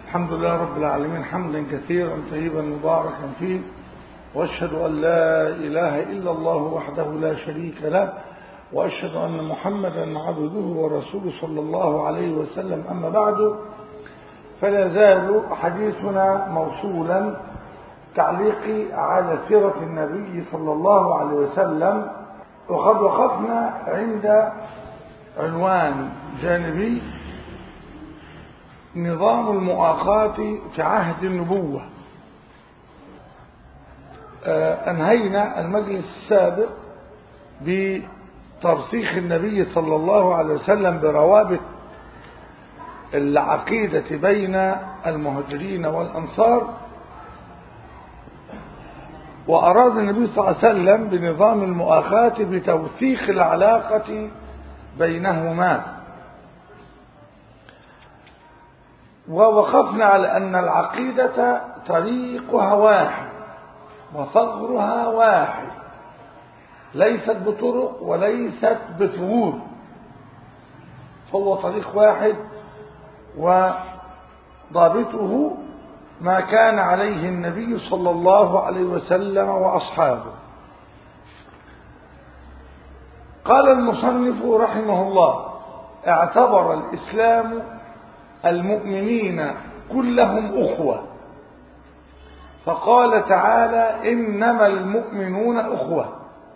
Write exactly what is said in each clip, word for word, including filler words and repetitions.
الحمد لله رب العالمين حمدا كثيرا طيبا مباركا فيه، واشهد ان لا اله الا الله وحده لا شريك له، واشهد ان محمدا عبده ورسوله صلى الله عليه وسلم. اما بعد، فلا زال حديثنا موصولا تعليقي على سيرة النبي صلى الله عليه وسلم، وقد وقفنا عند عنوان جانبي: نظام المؤاخاة في عهد النبوة. أنهينا المجلس السابق بترسيخ النبي صلى الله عليه وسلم بروابط العقيدة بين المهاجرين والأنصار، وأراد النبي صلى الله عليه وسلم بنظام المؤاخاة بتوثيق العلاقة بينهما. ووقفنا على أن العقيدة طريقها واحد وثغرها واحد، ليست بطرق وليست بثغور، فهو طريق واحد وضابطه ما كان عليه النبي صلى الله عليه وسلم وأصحابه. قال المصنف رحمه الله: اعتبر الإسلام المؤمنين كلهم أخوة، فقال تعالى: إنما المؤمنون أخوة.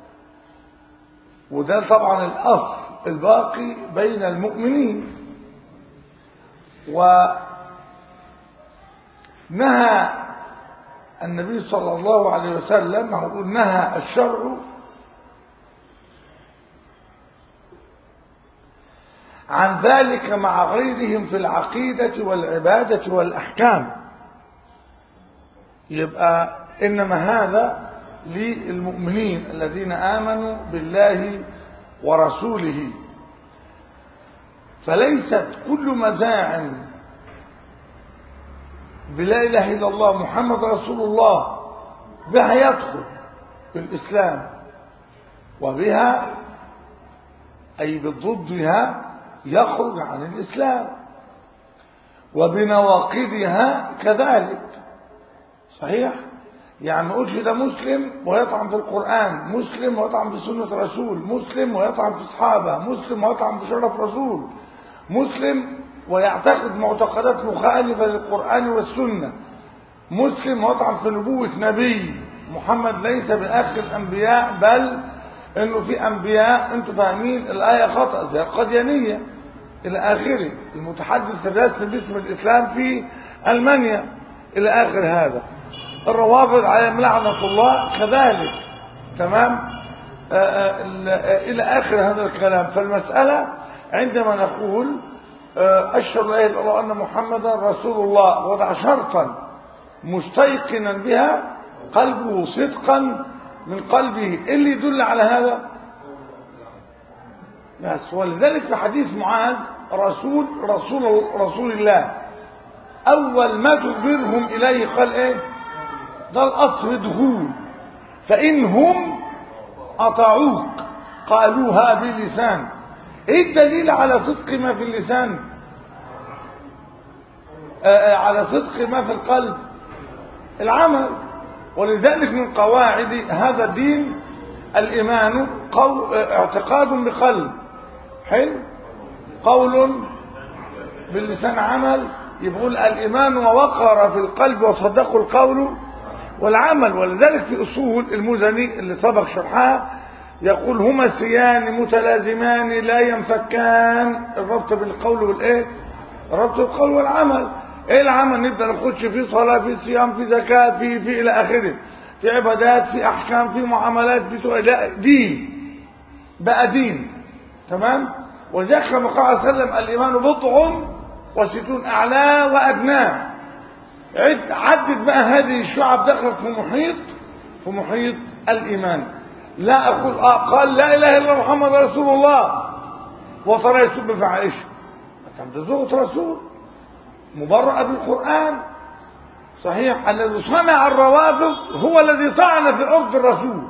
وده طبعا الأصل الباقي بين المؤمنين. ونهى النبي صلى الله عليه وسلم، نهى الشرع عن ذلك مع غيرهم في العقيدة والعبادة والأحكام. يبقى إنما هذا للمؤمنين الذين آمنوا بالله ورسوله، فليست كل مزاع بلا إله إلا الله محمد رسول الله بها يدخل في الإسلام، وبها أي بضدها يخرج عن الإسلام، وبنواقضها كذلك. صحيح؟ يعني ما قلتش ده مسلم ويطعن في القرآن، مسلم ويطعن في سنة رسول، مسلم ويطعن في صحابة، مسلم ويطعن في شرف رسول، مسلم ويعتقد معتقدات مخالفة للقرآن والسنة، مسلم ويطعن في نبوة نبي محمد ليس بآخر الأنبياء، بل إنه في أنبياء أنتم فاهمين الآية خطأ زي القديانية إلى آخره، المتحدث الرسمي باسم الإسلام في ألمانيا إلى آخر هذا، الروافض عليهم لعنة الله كذلك. تمام؟ آآ آآ إلى آخر هذا الكلام. فالمسألة عندما نقول أشهد لا إله إلا الله أن محمدا رسول الله، وضع شرطا مستيقنا بها قلبه صدقا من قلبه، اللي يدل على هذا بس. ولذلك في حديث معاذ: رسول رسول رسول الله، أول ما تخبرهم إليه قال إيه؟ ده الأصل دخول، فإنهم أطاعوك قالوها بلسان. إيه الدليل على صدق ما في اللسان؟ آه على صدق ما في القلب؟ العمل. ولذلك من قواعد هذا الدين الإيمان قول اعتقاد بقلب، حلو، قول باللسان، عمل. يقول الإيمان ووقر في القلب وصدقه القول والعمل. ولذلك في أصول المزني اللي سبق شرحها يقول: هما سيان متلازمان لا ينفكان. الربط بالقول والإيه؟ الربط بالقول والعمل. ايه العمل؟ نبدأ نخش في صلاة، في صيام، في زكاة، في في الى اخره، في عبادات، في احكام، في معاملات، في سؤال، دين بقى دين. تمام؟ وذلك كما قال عليه وسلم: الايمان بضع وستون اعلاه وادناه. عد عدد بقى هذه الشعب دخلت في محيط في محيط الايمان. لا اقول اه قال لا اله الا محمد رسول الله وصار يسب في عائشه، كان ده زوجة رسول مبرأة بالقرآن. صحيح؟ الذي صنع الروافض هو الذي طعن في عرض الرسول.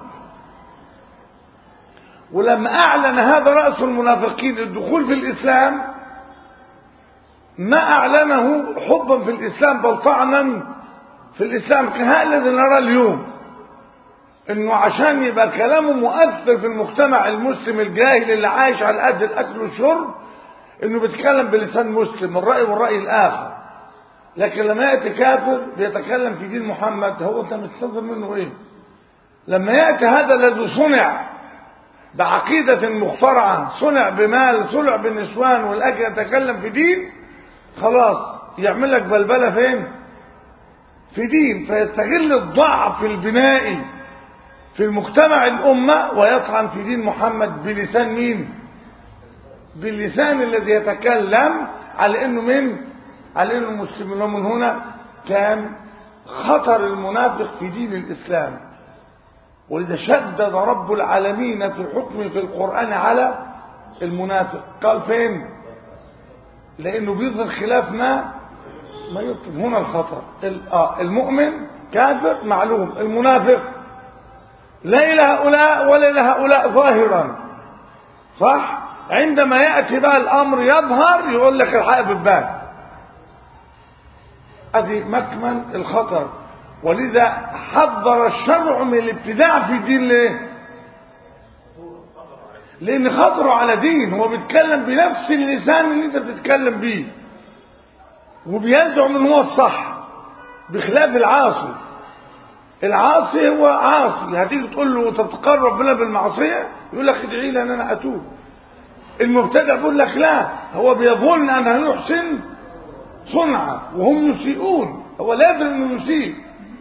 ولما أعلن هذا رأس المنافقين الدخول في الإسلام ما أعلنه حبا في الإسلام بل طعنا في الإسلام كهذا الذي نرى اليوم، إنه عشان يبقى كلامه مؤثر في المجتمع المسلم الجاهل اللي عايش على قد الأكل والشرب، إنه بيتكلم بلسان مسلم الرأي والرأي الآخر. لكن لما يأتي كافر بيتكلم في دين محمد، هو أنت مستنظر منه إيه؟ لما يأتي هذا الذي صنع بعقيدة مخترعة، صنع بمال، صنع بالنسوان والأكل، يتكلم في دين، خلاص يعمل لك بلبلة فين؟ في دين. فيستغل الضعف البنائي في المجتمع الأمة ويطعن في دين محمد بلسان مين؟ باللسان الذي يتكلم على إنه من؟ على إنه مسلم. ومن هنا كان خطر المنافق في دين الإسلام. ولذا شدد رب العالمين في حكمه في القرآن على المنافق. قال فين؟ لأنه بيظهر خلاف ما ما يطلب. هنا الخطر. المؤمن كافر معلوم، المنافق لا إلى هؤلاء ولا إلى هؤلاء ظاهرا، صح؟ عندما يأتي بقى الأمر يظهر يقول لك الحق بالباب. هذه مكمن الخطر. ولذا حذر الشرع من الابتداع في الدين. ليه؟ لأن خطره على دين. هو بيتكلم بنفس اللسان اللي انت بتتكلم بيه وبيزعم ان هو الصح، بخلاف العاصي. العاصي هو عاصي، هتيجي تقول له انت بتقرب ربنا بالمعصيه يقول لك ادعي لي ان انا اتوب. المبتدع بيقول لك لا، هو بيظن انه يحسن صنعه وهم يسيئون، هو لا يدري انه يسيء.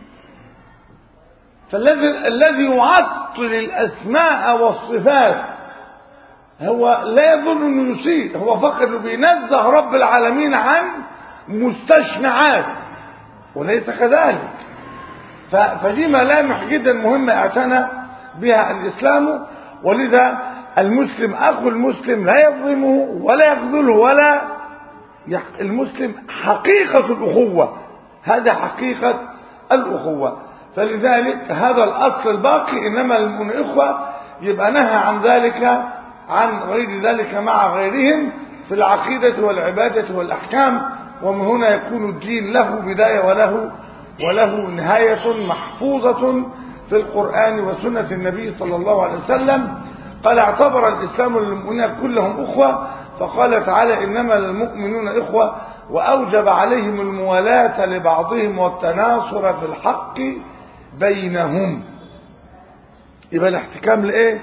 فالذي الذي يعطل الاسماء والصفات هو لا يظن انه يسيء، هو فقط بينزه رب العالمين عن مستشنعات وليس كذلك. فدي ملامح جدا مهمة اعتنى بها الإسلام. ولذا المسلم أخو المسلم لا يظلمه ولا يخذله ولا يح... المسلم حقيقة الأخوة، هذا حقيقة الأخوة. فلذلك هذا الأصل الباقي، إنما المؤمنون إخوة، يبقى نهى عن ذلك عن غير ذلك مع غيرهم في العقيدة والعبادة والأحكام. ومن هنا يكون الدين له بداية وله وله نهاية محفوظة في القرآن وسنة النبي صلى الله عليه وسلم. قال اعتبر الإسلام للمؤمنين كلهم أخوة، فقال تعالى إنما المؤمنون إخوة، وأوجب عليهم الموالاة لبعضهم والتناصر في الحق بينهم. يبقى الاحتكام لإيه؟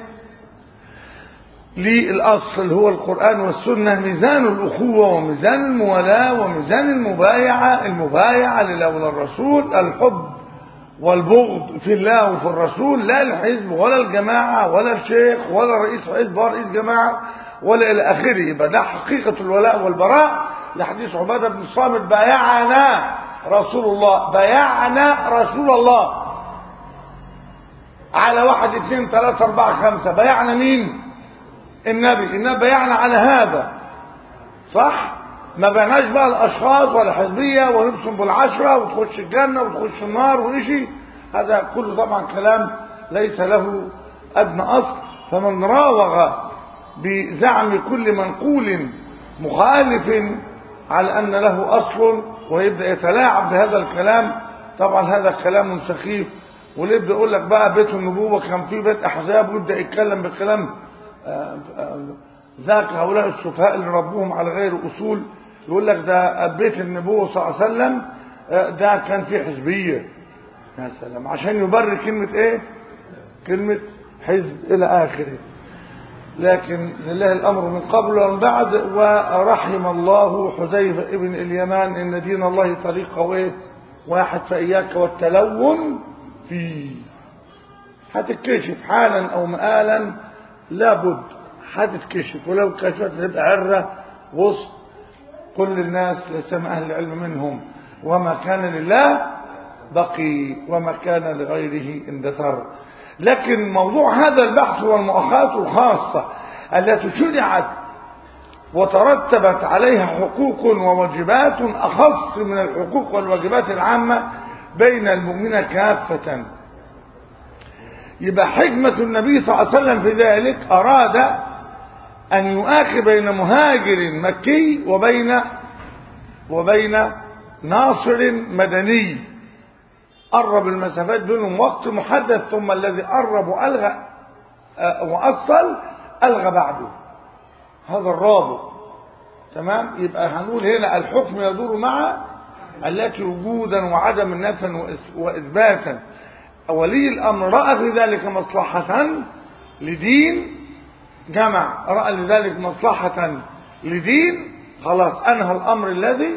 للأصل هو القرآن والسنة، ميزان الأخوة وميزان الموالاة وميزان المبايعة. المبايعة لله وللرسول، الحب والبغض في الله وفي الرسول، لا الحزب ولا الجماعة ولا الشيخ ولا رئيس حزب ولا رئيس جماعة ولا إلى آخره. يبقى ده حقيقة الولاء والبراء. لحديث عبادة بن الصامت بايعنا رسول الله، بايعنا رسول الله على واحد اثنين ثلاثة أربعة خمسة. بايعنا مين؟ النبي. النبي بايعنا على هذا، صح؟ ما بيعناش بقى الاشخاص ولا حزبيه ونبسم بالعشره وتخش الجنه وتخش النار وإشي. هذا كله طبعا كلام ليس له ادنى اصل. فمن راوغ بزعم كل منقول مخالف على ان له اصل ويبدا يتلاعب بهذا الكلام، طبعا هذا كلام سخيف. ويبدا يقول لك بقى بيت النبوه كان فيه بيت احزاب، ويبدا يتكلم بكلام ذاك هؤلاء السفهاء اللي ربوهم على غير أصول. يقول لك ده بيت النبوة صلى الله عليه وسلم ده كان فيه حزبية، يا سلام، عشان يبرر كلمة ايه؟ كلمة حزب إلى آخره. لكن لله الأمر من قبل ومن بعد. ورحم الله حذيفة ابن اليمان إن دين الله طريقه ايه؟ واحد، فإياك والتلون فيه. هتتكشف حالا أو مآلا لابد، هتتكشف، ولو كشفت تبقى عرة وسط كل الناس لسمع أهل العلم منهم. وما كان لله بقي وما كان لغيره اندثر. لكن موضوع هذا البحث والمؤاخاة الخاصة التي شرعت وترتبت عليها حقوق وواجبات أخص من الحقوق والواجبات العامة بين المؤمنين كافة. يبقى حكمة النبي صلى الله عليه وسلم في ذلك أراد أن يؤاخي بين مهاجر مكي وبين وبين ناصر مدني قرب المسافات بينهم وقت محدد، ثم الذي قرب وألغى وأصل ألغى بعده. هذا الرابط. تمام. يبقى هنقول هنا الحكم يدور مع التي وجودا وعدم نفا وإثباتا. ولي الأمر رأى في ذلك مصلحة لدين، جمع رأى لذلك مصلحة لدين، خلاص أنهى الأمر الذي.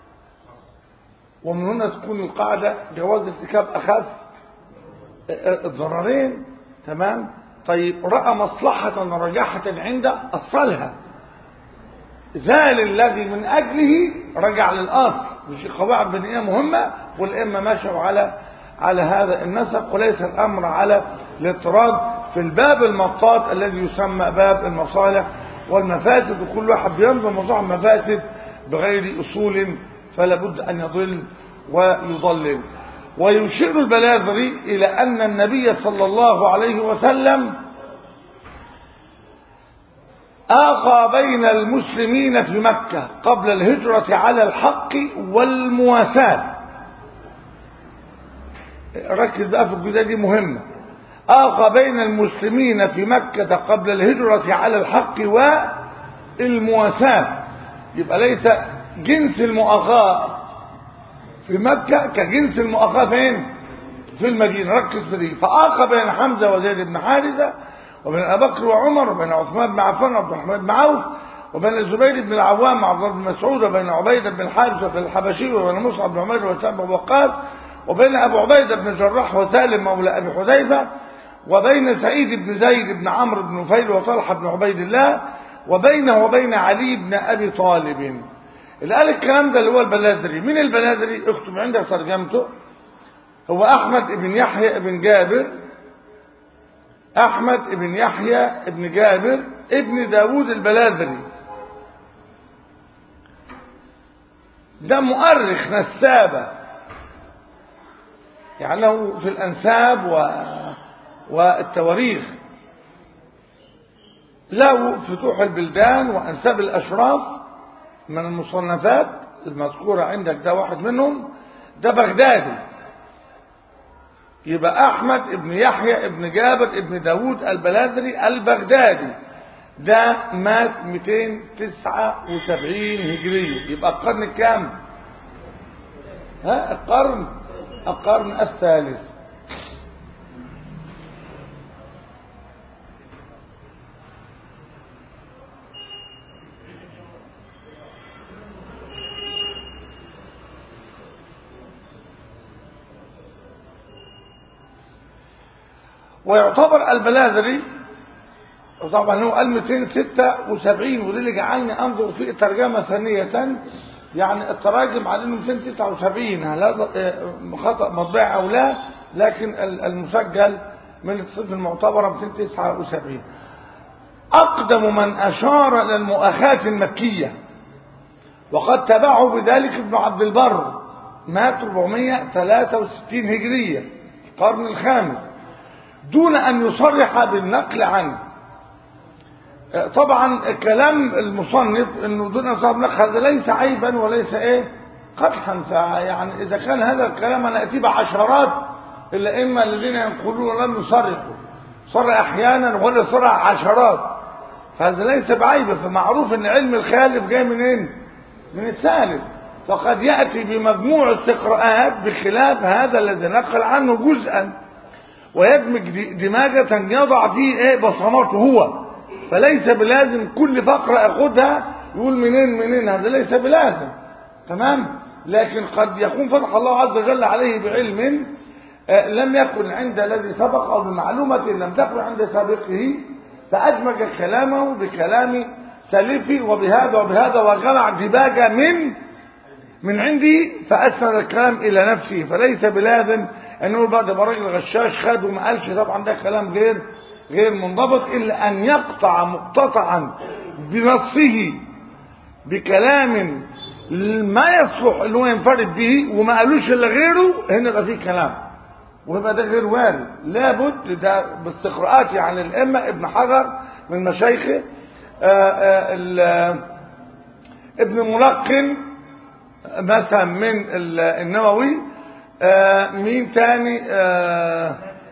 ومن هنا تكون القاعدة جواز ارتكاب أخف الضررين. تمام. طيب رأى مصلحة رجحة عنده أصلها، زال الذي من أجله رجع للأصل. مش قواعد بنية مهمة، والأئمة مشوا على على هذا النسق، وليس الأمر على الاضطراد في الباب المطاط الذي يسمى باب المصالح والمفاسد، وكل واحد بينظر موضوع المفاسد بغير أصول فلا بد أن يضل ويضلل. ويشير البلاذري إلى أن النبي صلى الله عليه وسلم آخى بين المسلمين في مكة قبل الهجرة على الحق والمواساة. ركز بقى في الجزئية دي مهمة. آخى بين المسلمين في مكة قبل الهجرة على الحق والمواساة. يبقى ليس جنس المؤاخاة في مكة كجنس المؤاخاة فين؟ في المدينة. ركز في دي. فآخى بين حمزة وزيد بن حارثة، وبين أبي بكر وعمر، وبين عثمان بن عفان وعبد الرحمن بن عوف، وبين الزبير بن العوام وعبد الله بن مسعود، وبين عبيدة بن الحارث الحبشي، وبين مصعب بن عمير وسعد بن وقاص، وبين أبو عبيدة بن جراح وسالم مولى أبي حذيفة، وبين سعيد بن زيد بن عمرو بن نفيل وطلحة بن عبيد الله، وبينه وبين علي بن أبي طالب. اللي قال الكلام ده اللي هو البلاذري. من البلاذري؟ اكتب عندك ترجمته. هو أحمد بن يحيى بن جابر، أحمد بن يحيى بن جابر ابن داود البلاذري. ده مؤرخ نسابة، يعني له في الأنساب و... والتواريخ، له فتوح البلدان وأنساب الأشراف من المصنفات المذكورة عندك. ده واحد منهم. ده بغدادي. يبقى أحمد ابن يحيى ابن جابر ابن داود البلاذري البغدادي. ده مات مئتين وتسعة وسبعين هجرية. يبقى القرن الكام؟ ها القرن القرن الثالث. ويعتبر البلاذري طبعا هو قال مئتين وستة وسبعين، وده اللي جعلني انظر في الترجمه ثانيه، يعني التراجم على انه مئتين وتسعة وسبعين، هل هذا خطا مطبعي او لا؟ لكن المسجل من الصفه المعتبره مئتين وتسعة وسبعين. اقدم من اشار الى المؤاخاه المكيه، وقد تبعه بذلك ابن عبد البر، مات أربعمئة وثلاثة وستين هجريه، القرن الخامس، دون أن يصرح بالنقل عنه. طبعا كلام المصنف انه دون أن يصرح بالنقل هذا ليس عيبا وليس ايه قدحا. يعني اذا كان هذا الكلام انا اتي بعشرات الائمه الذين ينقلون لم يصرحوا، صرح احيانا ولا صرح عشرات، فهذا ليس بعيب. فمعروف ان علم الخالف جاي منين؟ من السالف. فقد ياتي بمجموع استقراءات بخلاف هذا الذي نقل عنه جزءا، ويدمج دماغة يضع فيه ايه بصماته هو، فليس بلازم كل فقرة اخدها يقول منين منين، هذا ليس بلازم. تمام. لكن قد يكون فتح الله عز وجل عليه بعلم آه لم يكن عند الذي سبق، او بمعلومة لم تكن عند سابقه، فأدمج كلامه بكلام سلفي وبهذا وبهذا، وجمع دباجة من من عندي، فأسند الكلام إلى نفسه. فليس بلازم أنه بعد ما راجل غشاش خد وما قالش، طبعا ده كلام غير غير منضبط، إلا أن يقطع مقتطعا بنصه بكلام ما يصلح أنه هو ينفرد به وما قالوش إلا غيره، هنا يبقى فيه كلام، ويبقى ده غير وارد. لابد ده باستقراءاتي عن الأئمة. ابن حجر من مشايخه، ابن ملقن مثلا من النووي. آه مين تاني؟ آه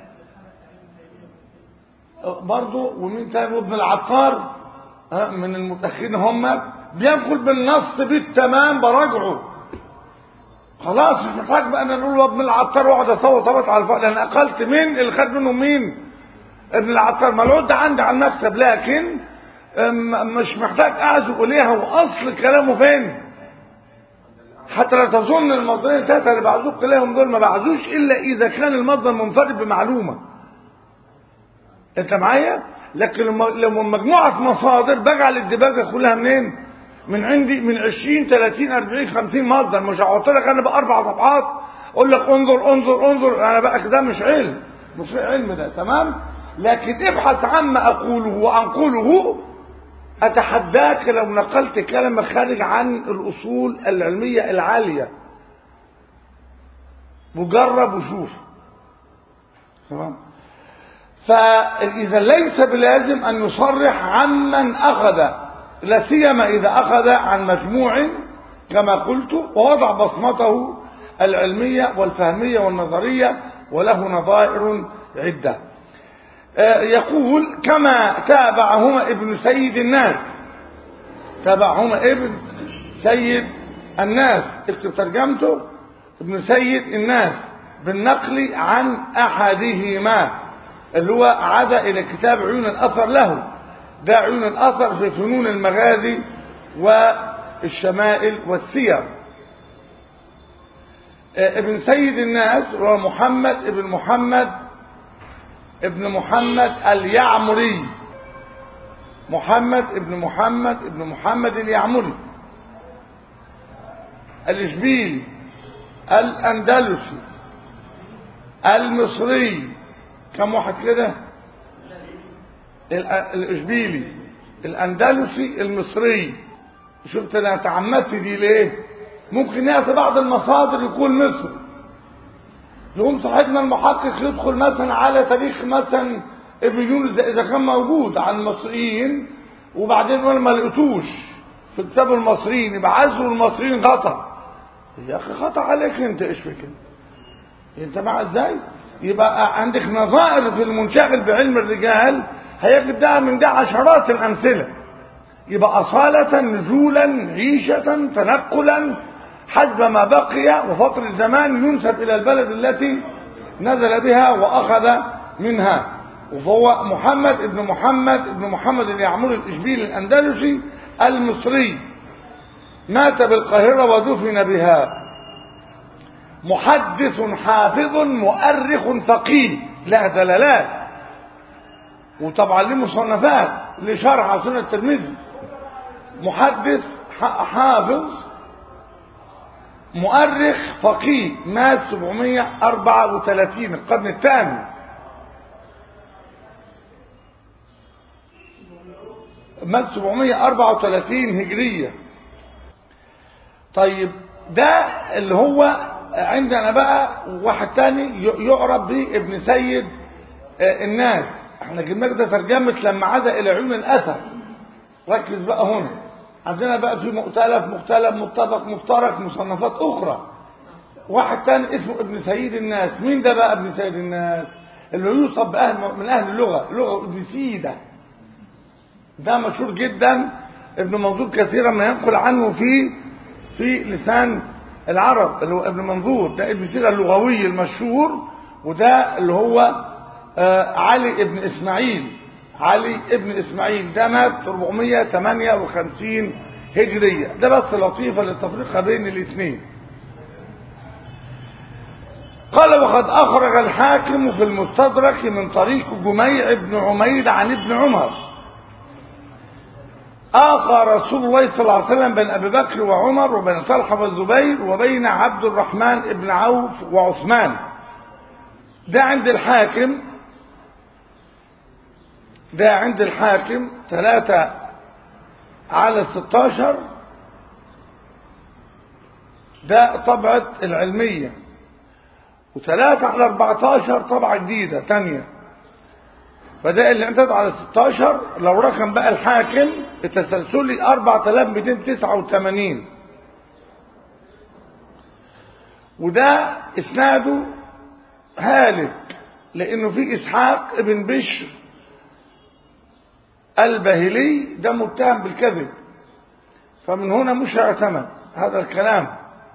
برضو ومين تاني؟ وابن العطار آه من المتأخرين، هم بينقل بالنص بالتمام براجعه. خلاص مش محتاج بقى انا نقول ابن العطار واقعد اسوي صبت على الفقر، لان اقلت مين اللي خد منه؟ مين؟ ابن العطار. ملعود ده عندي على المكتب، لكن مش محتاج اعزق اليها. واصل كلامه فين؟ حتى لا تظن المصدرين الثلاثه اللي بعزوك اليهم دول ما بعزوش الا اذا كان المصدر منفرد بمعلومه. انت معايا؟ لكن لما مجموعه مصادر بجعل الدباجه كلها منين؟ من عندي، من عشرين ثلاثين أربعين خمسين مصدر. مش هحط لك انا باربع صفحات اقول لك انظر انظر انظر. انا بقى ده مش علم، مش علم ده، تمام؟ لكن ابحث عما اقوله وانقله. اتحداك لو نقلت كلمه خارج عن الاصول العلميه العاليه، وجرب وشوف. تمام؟ فاذا ليس بلازم ان يصرح عمن اخذ، لا سيما اذا اخذ عن مجموع كما قلت ووضع بصمته العلميه والفهميه والنظريه، وله نظائر عده. يقول كما تابعهما ابن سيد الناس، تابعهما ابن سيد الناس، اكتب ترجمته ابن سيد الناس، بالنقل عن احدهما اللي هو عاد الى كتاب عيون الاثر له. ده عيون الاثر في فنون المغازي والشمائل والسير. ابن سيد الناس هو محمد ابن محمد ابن محمد اليعمري، محمد ابن محمد ابن محمد اليعمري الإشبيلي الأندلسي المصري. كم واحد كده؟ الإشبيلي الأندلسي المصري. شفت أنا تعمدت دي ليه؟ ممكن يأتي بعض المصادر يكون مصر، يقوم صاحبنا المحقق يدخل مثلا على تاريخ مثلا ابن يونس اذا كان موجود عن المصريين، وبعدين يقول ما لقيتوش في كتاب المصريين، يبقى عزوا المصريين خطا. يا اخي خطا عليك انت، ايش في كده؟ انت مع ازاي؟ يبقى عندك نظائر في المنشغل بعلم الرجال هيجد ده من ده عشرات الامثله. يبقى اصاله، نزولا، عيشه، تنقلا، حسب ما بقي وفتر الزمان ينسب الى البلد التي نزل بها واخذ منها. وهو محمد ابن محمد ابن محمد اليعمري الاشبيلي الاندلسي المصري، مات بالقاهره ودفن بها. محدث حافظ مؤرخ فقيه، له دلالات، وطبعا له مصنفات لشرح سنن الترمذي. محدث حافظ مؤرخ فقيه، مات سبعمائة وأربعة وثلاثين القرن الثاني. مات سبعمائة وأربعة وثلاثين هجرية. طيب ده اللي هو عندنا بقى واحد تاني يعرف بابن سيد الناس. احنا جبنا ده ترجمة لما عاد الى علوم الاثر. ركز بقى هنا، عندنا بقى في مؤتلف مختلف متفق مفترق مصنفات اخرى. واحد تاني اسمه ابن سيد الناس. مين ده بقى ابن سيد الناس؟ اللي يوصف بأهل من اهل اللغه، لغه ابن سيده. ده مشهور جدا، ابن منظور كثيرا ما ينقل عنه في في لسان العرب، اللي هو ابن منظور. ده ابن سيده اللغوي المشهور. وده اللي هو آه علي ابن اسماعيل، علي ابن اسماعيل ده مات أربعمائة وثمانية وخمسين هجرية. ده بس لطيفة للتفريق بين الاثنين. قال وقد أخرج الحاكم في المستدرك من طريق جميع بن عمير عن ابن عمر آخى رسول الله صلى الله عليه وسلم بين أبي بكر وعمر وبين طلحة والزبير وبين عبد الرحمن بن عوف وعثمان. ده عند الحاكم، ده عند الحاكم ثلاثة على ستاشر. ده طبعة العلمية. وثلاثة على أربعتاشر طبعة جديدة تانية. فده اللي انتهت على ستاشر. لو رقم بقى الحاكم التسلسلي أربعة آلاف ومئتين وتسعة وثمانين. وده اسناده هالك لانه في اسحاق ابن بشر البهلي ده متهم بالكذب، فمن هنا مش هيعتمد هذا الكلام.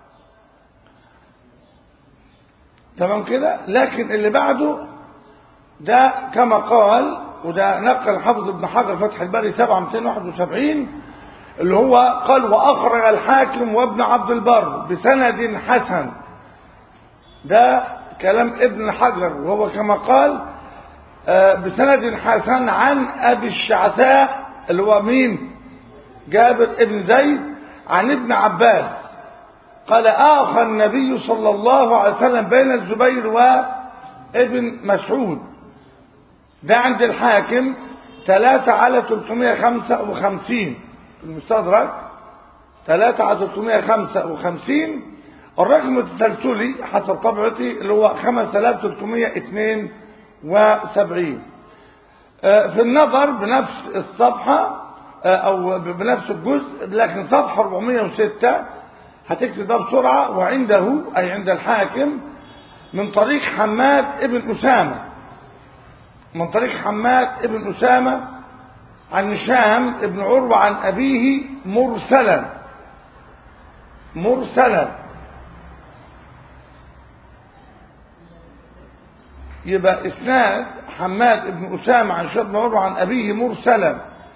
تمام كده. لكن اللي بعده ده كما قال، وده نقل حافظ ابن حجر فتح الباري سبعة مئتين وواحد وسبعين، اللي هو قال واخرج الحاكم وابن عبد البر بسند حسن. ده كلام ابن حجر، وهو كما قال بسند حسن عن ابي الشعثاء اللي هو مين؟ جابر ابن زيد، عن ابن عباس قال آخى النبي صلى الله عليه وسلم بين الزبير وابن مسعود. ده عند الحاكم ثلاثة على ثلاثمائة وخمسة وخمسين المستدرك، ثلاثة على ثلاثمائة وخمسة وخمسين. الرقم التسلسلي حسب طبعتي اللي هو خمسة آلاف وثلاثمائة واثنين وسبعين. في النظر بنفس الصفحة او بنفس الجزء، لكن صفحة أربعمائة وستة هتكتب ده بسرعة. وعنده اي عند الحاكم من طريق حماد ابن أسامة، من طريق حماد ابن أسامة عن هشام ابن عروة عن أبيه مرسلا، مرسلا يبقى اسناد حماد ابن أسامة عن هشام بن عروة عن أبيه مرسلا،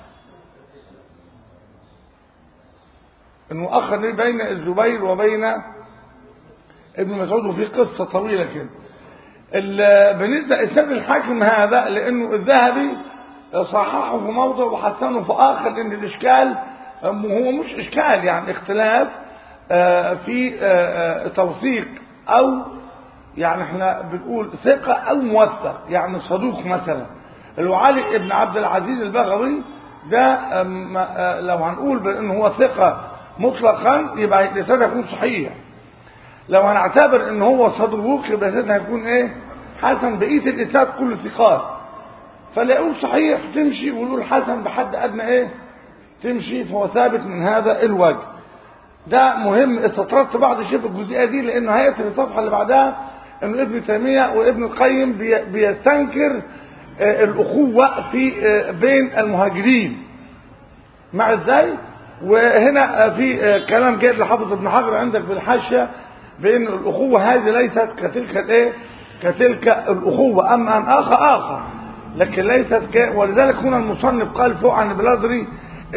انه اخر بين الزبير وبين ابن مسعود، وفي قصة طويلة كده. بالنسبة لإسناد الحاكم هذا لأنه الذهبي صححه في موضع وحسنه في آخر، لأن الإشكال هو مش إشكال يعني اختلاف في توثيق، أو يعني احنا بنقول ثقة أو موثق، يعني صدوق مثلا. الوعلي ابن عبد العزيز البغوي ده لو هنقول بأنه هو ثقة مطلقا يبقى الإسناد هيكون صحيح. لو هنعتبر ان هو صدوق يبقى الاسناد هيكون ايه؟ حسن. بقيه الاسناد كله ثقات، فلا يقول صحيح تمشي ويقول حسن بحد ادنى ايه؟ تمشي. فهو ثابت من هذا الوجه. ده مهم استطردت بعض الشيء في الجزئيه دي، لانه هياتي في الصفحه اللي بعدها ان ابن تيميه وابن القيم بيستنكر الاخوه في بين المهاجرين مع ازاي. وهنا في كلام جيد لحافظ ابن حجر عندك في الحاشيه بان الاخوه هذه ليست كتلك الايه؟ كتلك الاخوه، اما ان اخى اخى، لكن ليست ك... ولذلك هنا المصنف قال فوق عن بلادري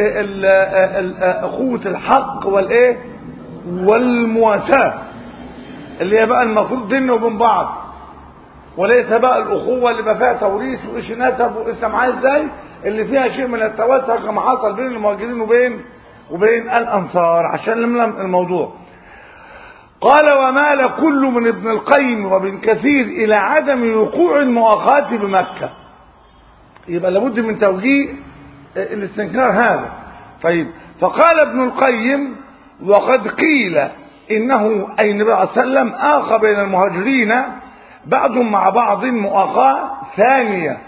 اخوه الحق والايه؟ والمواساه، اللي هي بقى المفروض بيننا وبين بعض، وليس بقى الاخوه اللي بقى فيها توريث وايش نسب وانت معاه ازاي، اللي فيها شيء من التوسع كما حصل بين المهاجرين وبين وبين الانصار، عشان نملم الموضوع. قال ومال كل من ابن القيم وابن كثير الى عدم وقوع المؤاخاة بمكة. يبقى لابد من توجيه الاستنكار هذا. طيب فقال ابن القيم وقد قيل انه اي النبي صلى الله عليه وسلم اخى بين المهاجرين بعضهم مع بعض مؤاخاة ثانية،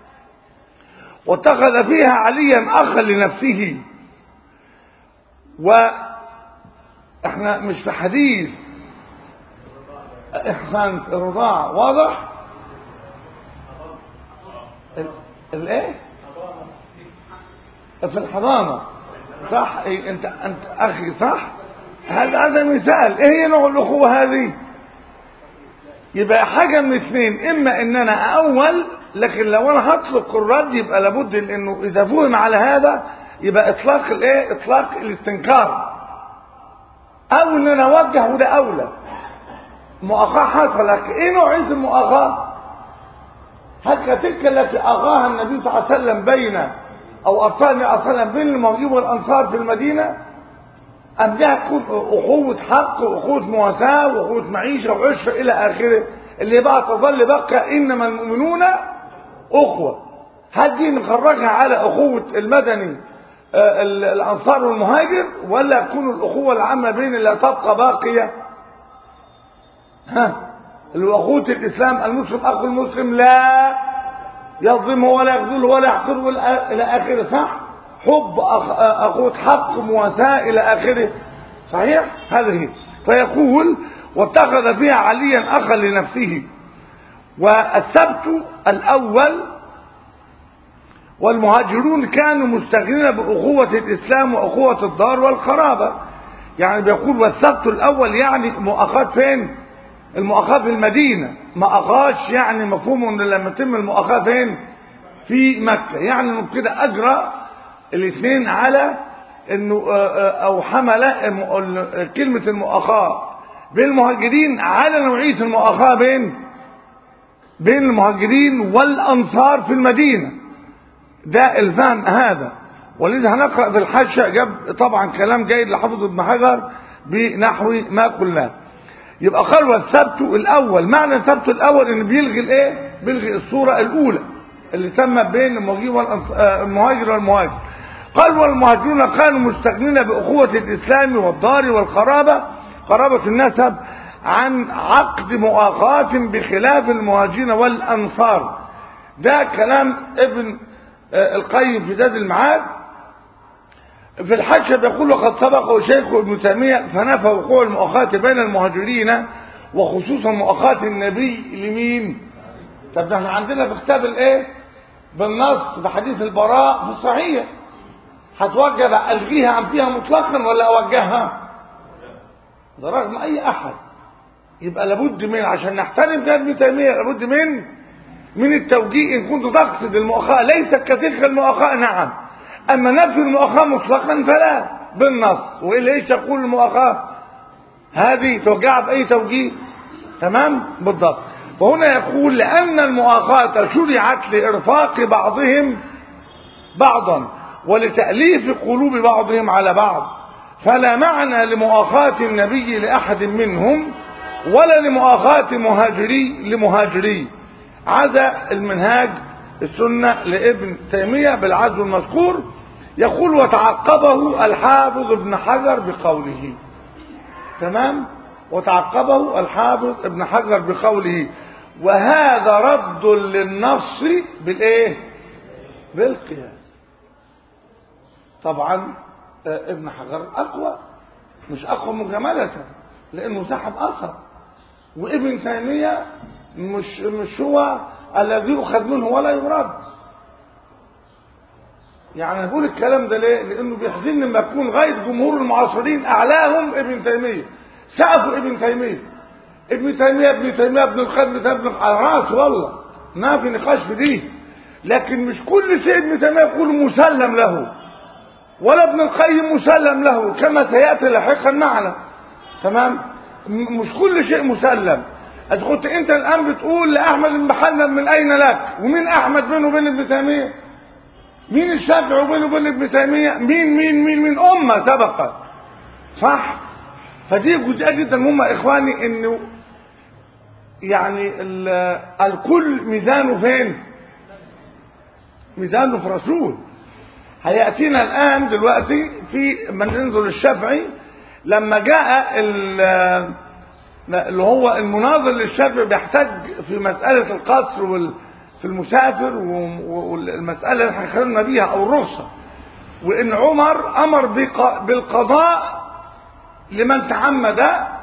واتخذ فيها عليا اخا لنفسه. واحنا مش في حديث احسان الرضاعة، واضح الايه في الحضانة، صح؟ إيه انت انت اخي، صح؟ هذا هذا مثال. ايه هي نوع الاخوة هذه؟ يبقى حاجة من اثنين، اما ان انا اول، لكن لو انا هطلق الرد يبقى لابد انه اذا فهم على هذا يبقى اطلاق الايه؟ اطلاق الاستنكار، او ان انا اوجه، وده اولى. مؤاخاة حصل، لك ايه نوع اسم المؤاخاة؟ هل كتلك التي اغاها النبي صلى الله عليه وسلم بين او ارسل النبي صلى الله عليه وسلم بين المهاجرين والانصار في المدينة، ام ده تكون اخوة حق واخوة مواساة واخوة معيشة وعشرة الى اخره، اللي بقى تظل بقى انما المؤمنون اخوة. هل دي نخرجها على اخوة المدني الانصار والمهاجر، ولا تكون الاخوة العامة بين اللي تبقى باقية؟ ها اللي هو اخوة الاسلام، المسلم اخو المسلم لا يظلمه ولا يخذله ولا يحقره الى اخره، صح؟ حب أخ... اخوة حق مواساة الى اخره، صحيح؟ هذه فيقول واتخذ فيها عليا أخا لنفسه. والسبت الأول والمهاجرون كانوا مستغنين بأخوة الإسلام وأخوة الدار والقرابة. يعني بيقول والسبت الأول يعني مؤاخاة فين؟ المؤاخاة في المدينة، ما أخاش يعني مفهوم ان لما تتم المؤاخاة فين؟ في مكة. يعني انه كده أجرى الاثنين على انه او حمل كلمة المؤاخاة بين المهاجرين على نوعية المؤاخاة بين بين المهاجرين والأنصار في المدينة. ده الفهم هذا. ولذا هنقرأ في الحاشية جاب طبعا كلام جيد لحافظ ابن حجر بنحو ما قلناه. يبقى قال والسبت الأول، معنى السبت الأول إن بيلغي الإيه؟ بيلغي الصورة الأولى اللي تم بين المهاجر والمهاجر. قال والمهاجرون كانوا مستغنين بأخوة الإسلام والدار والقرابة، قرابة النسب، عن عقد مؤاخاة بخلاف المهاجرين والأنصار. ده كلام ابن القيم في زاد المعاد. في الحاشية بيقول وقد سبق شيخ ابن تيمية فنفى وقوع المؤاخاة بين المهاجرين وخصوصا مؤاخاة النبي لمين؟ طب احنا عندنا في كتاب الايه؟ بالنص بحديث البراء في الصحيح. هتوجب الغيها عن فيها مطلقا ولا اوجهها؟ ده رغم اي احد. يبقى لابد من عشان نحترم كلام ابن تيمية لابد من من التوجيه ان كنت تقصد المؤاخاة ليست كتلك المؤاخاة نعم. اما نفي المؤاخاة مطلقا فلا بالنص. والا ايش تقول المؤاخاة؟ هذه توجع باي توجيه؟ تمام بالضبط. وهنا يقول لان المؤاخاة شرعت لارفاق بعضهم بعضا ولتأليف قلوب بعضهم على بعض، فلا معنى لمؤاخاة النبي لأحد منهم ولا لمؤاخاة مهاجري لمهاجري. عدا المنهاج السنة لابن تيمية بالعزو المذكور. يقول وتعقبه الحافظ ابن حجر بقوله. تمام. وتعقبه الحافظ ابن حجر بقوله وهذا رد للنص بالايه؟ بالقياس. طبعا ابن حجر اقوى، مش اقوى مجاملة لانه سحب اثر، وابن تيمية مش مش هو الذي يؤخذ منه ولا يرد. يعني بقول الكلام ده ليه؟ لانه بيحزن لما يكون غاية جمهور المعاصرين اعلاهم ابن تيمية، سقفوا ابن تيمية. ابن تيمية ابن تيمية ابن القيم ابن على راس والله ما في نقاش في دي. لكن مش كل شيء ابن تيمية يقول مسلم له، ولا ابن القيم مسلم له كما سيأتي لاحقا معنا. تمام. مش كل شيء مسلم. إذا كنت انت الان بتقول لاحمد بن حنبل من اين لك؟ ومين احمد بينه وبين ابن تيمية؟ مين الشافعي وبينه وبين ابن تيمية؟ مين مين مين من امه سبقت. صح. فدي جزئيه جدا مهمه اخواني، انه يعني الكل ميزانه فين؟ ميزانه في رسول. هياتينا الان دلوقتي في من ننزل الشافعي لما جاء اللي هو المناظر للشافعي بيحتاج في مسألة القصر في المسافر والمسألة اللي احنا خلنا بيها او الرخصة، وان عمر امر بالقضاء لمن تعمد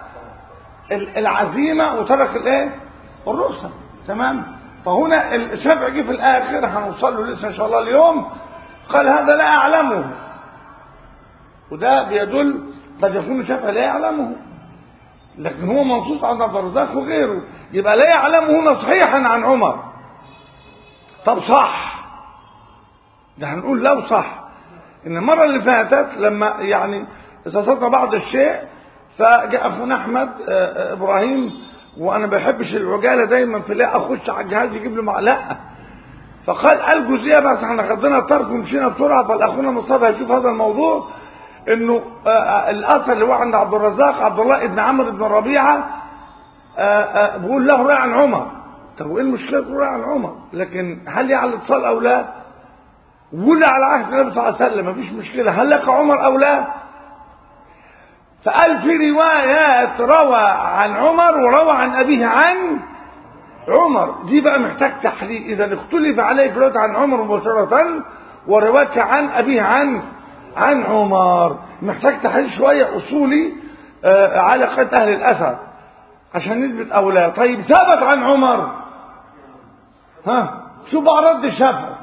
العزيمة وترك الايه؟ الرخصة. تمام. فهنا الشافعي جه في الاخر هنوصل له لسه ان شاء الله اليوم قال هذا لا اعلمه، وده بيدل قد يكون الشافعي لا يعلمه لكن هو منصوص عن عبد الرزاق وغيره، يبقى لا يعلمه هنا صحيحا عن عمر. طب صح، ده هنقول لو صح. ان المره اللي فاتت لما يعني استصدنا بعض الشيء فجاء اخونا احمد ابراهيم، وانا ما بحبش العجاله دايما في لا اخش على الجهاز يجيب له معلقه، فقال الجزئيه بس احنا خدنا الطرف ومشينا بسرعه. فالاخونا مصطفى هيشوف هذا الموضوع انه الاثر اللي هو عند عبد الرزاق عبد الله ابن عمرو بن ربيعه بيقول له روى عن عمر. طب وايه المشكله روى عن عمر؟ لكن هل لي على الاتصال او لا؟ ولا على عهد النبي صلى الله عليه وسلم مفيش مشكله. هل لك عمر او لا؟ فقال في روايات روى عن عمر وروى عن ابيه عن عمر. دي بقى محتاج تحليل. اذا اختلف عليه في روايه عن عمر مباشره وروايه عن ابيه عن عن عمر، محتاج تحليل شويه اصولي آه على قد أهل الأثر عشان نثبت أو لا. طيب ثبت عن عمر، ها شو بقى رد الشافعي؟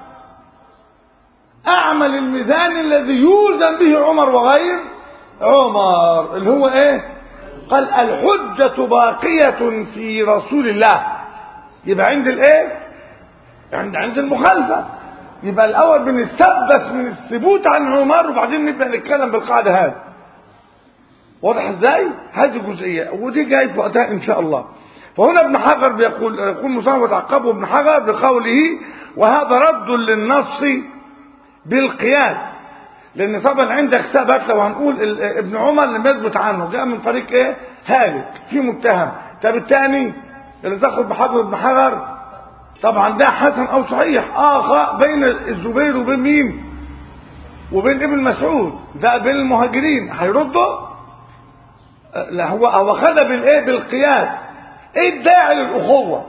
أعمل الميزان الذي يوزن به عمر وغير عمر اللي هو إيه؟ قال الحجة باقية في رسول الله. يبقى عند الإيه؟ عند عند المخالفة. يبقى الأول بنستبس من الثبوت عن عمر وبعدين نبدأ نتكلم بالقاعدة هذه. واضح ازاي؟ هذه جزئية ودي جاي في وقتها إن شاء الله. فهنا ابن حجر بيقول يقول مصنف وتعقبه ابن حجر بقوله وهذا رد للنص بالقياس، لأن طبعا عندك ثبت لو هنقول ابن عمر لم يثبت عنه جاء من طريق ايه؟ هالك في متهم. طب الثاني اللي تاخد بحجر ابن حجر طبعا ده حسن او صحيح اخر بين الزبير وبين مين وبين ابن مسعود، ده بين المهاجرين هيرده. لا هو هو خدها بالايه؟ بالقياس. ايه الداعي للاخوه؟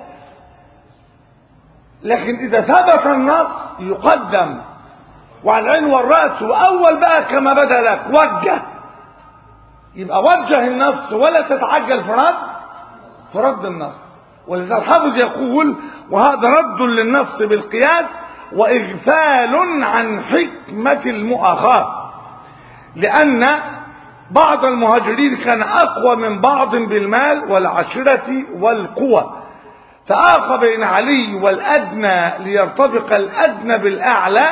لكن اذا ثبت النص يقدم وعلى العين والراس، واول بقى كما بدا لك وجه، يبقى وجه النص ولا تتعجل في رد في رد النص. ولذا الحافظ يقول وهذا رد للنص بالقياس وإغفال عن حكمة المؤاخاة، لأن بعض المهاجرين كان أقوى من بعض بالمال والعشرة والقوة، فآخى بين علي والأدنى ليرتفق الأدنى بالأعلى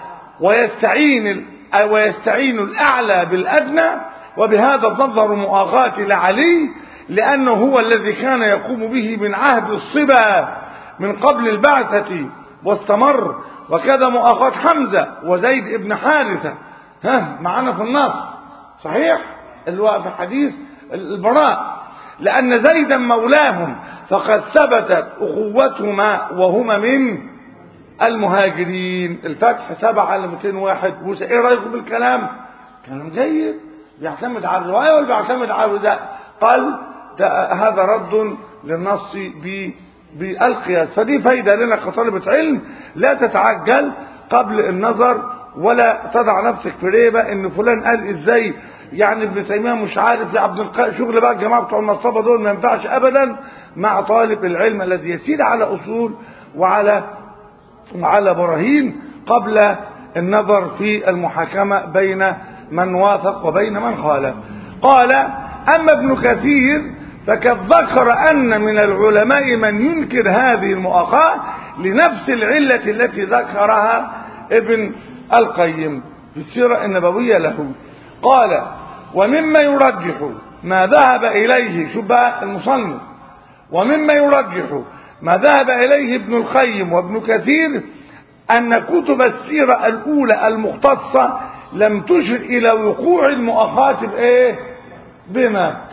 ويستعين ويستعين الأعلى بالأدنى، وبهذا تظهر مؤاخاة لعلي لأنه هو الذي كان يقوم به من عهد الصبا من قبل البعثة واستمر، وكذا مؤاخاة حمزة وزيد ابن حارثة ها معنا في النص صحيح اللي هو في حديث البراء، لأن زيدا مولاهم فقد ثبتت أخوتهما وهما من المهاجرين. الفتح سبعة على مئتين وواحد. ايه رأيكم بالكلام؟ كلام جيد، بيعتمد على الرواية ولا بيعتمد على ده؟ قال ده هذا رد للنص بالقياس. فدي فايدة لنا كطالبة علم، لا تتعجل قبل النظر ولا تضع نفسك في ريبة ان فلان قال ازاي يعني ابن تيمية مش عارف يا عبد القادر. شغل بقى الجماعة بتوع النصابة دول ما ينفعش ابدا مع طالب العلم الذي يسير على اصول وعلى وعلى براهين قبل النظر في المحاكمة بين من وافق وبين من خالف. قال أما ابن كثير فقد ذكر أن من العلماء من ينكر هذه المؤاخاة لنفس العلة التي ذكرها ابن القيم في السيرة النبوية له. قال ومما يرجح ما ذهب إليه شو بقى المصنف ومما يرجح ما ذهب إليه ابن القيم وابن كثير أن كتب السيرة الأولى المختصة لم تشر إلى وقوع المؤاخاة بإيه؟ بمكة.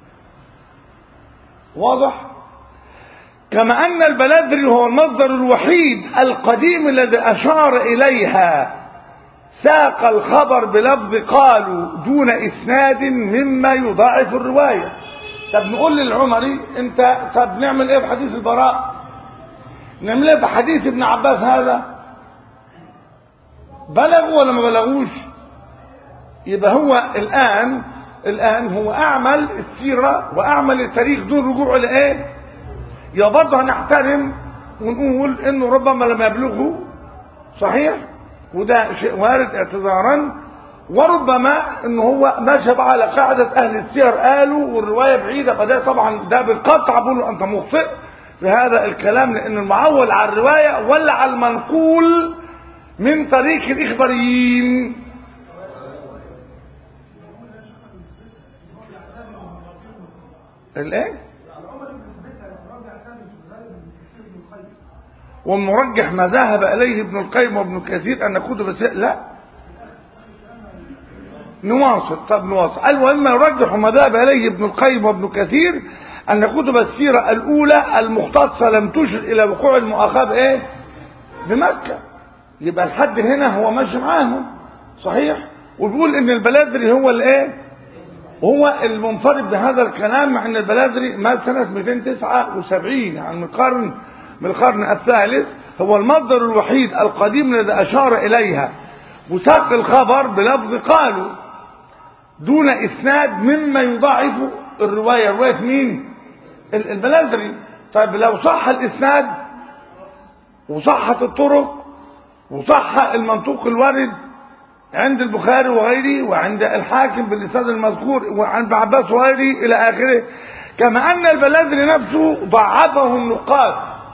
واضح؟ كما أن البلادري هو المصدر الوحيد القديم الذي أشار إليها ساق الخبر بلفظ قالوا دون إسناد مما يضاعف الرواية. طب نقول للعمري انت طب نعمل ايه في حديث البراء؟ نعمل ايه في حديث ابن عباس هذا؟ بلغوا ولا ما بلغوش؟ يبقى هو الآن الآن هو أعمل السيرة وأعمل التاريخ دون رجوع لإيه؟ يا برضه هنحترم ونقول إنه ربما لم يبلغه صحيح وده شيء وارد اعتذارا، وربما إنه هو ماشي على قاعدة أهل السير قالوا والرواية بعيدة، فده طبعا ده بالقطع بقوله أنت مخطئ في هذا الكلام، لأن المعول على الرواية ولا على المنقول من طريق الإخباريين. الايه ومرجح ما ذهب اليه ابن القيم وابن كثير ان كتب السير لا نواصل. طب نواصل. المهم يرجح ما ذهب اليه ابن القيم وابن كثير ان كتب السيره الاولى المختصه لم تشر الى وقوع المؤاخاه بايه؟ بمكه. يبقى الحد هنا هو ماشي معاهم صحيح، وبيقول ان البلادري هو الايه؟ هو المنفرد بهذا الكلام، مع ان البلادري مات سنة مئتين وتسعة وسبعين يعني من القرن من القرن الثالث، هو المصدر الوحيد القديم الذي اشار اليها وساق الخبر بلفظ قالوا. دون إسناد مما يضاعف الرواية. رواية مين؟ البلاذري. طيب لو صح الإسناد وصحت الطرق وصح المنطوق الوارد عند البخاري وغيره وعند الحاكم بالإسناد المذكور وعن ابن عباس وغيره إلى آخره، كما أن البلاذري نفسه ضعفه النقاد،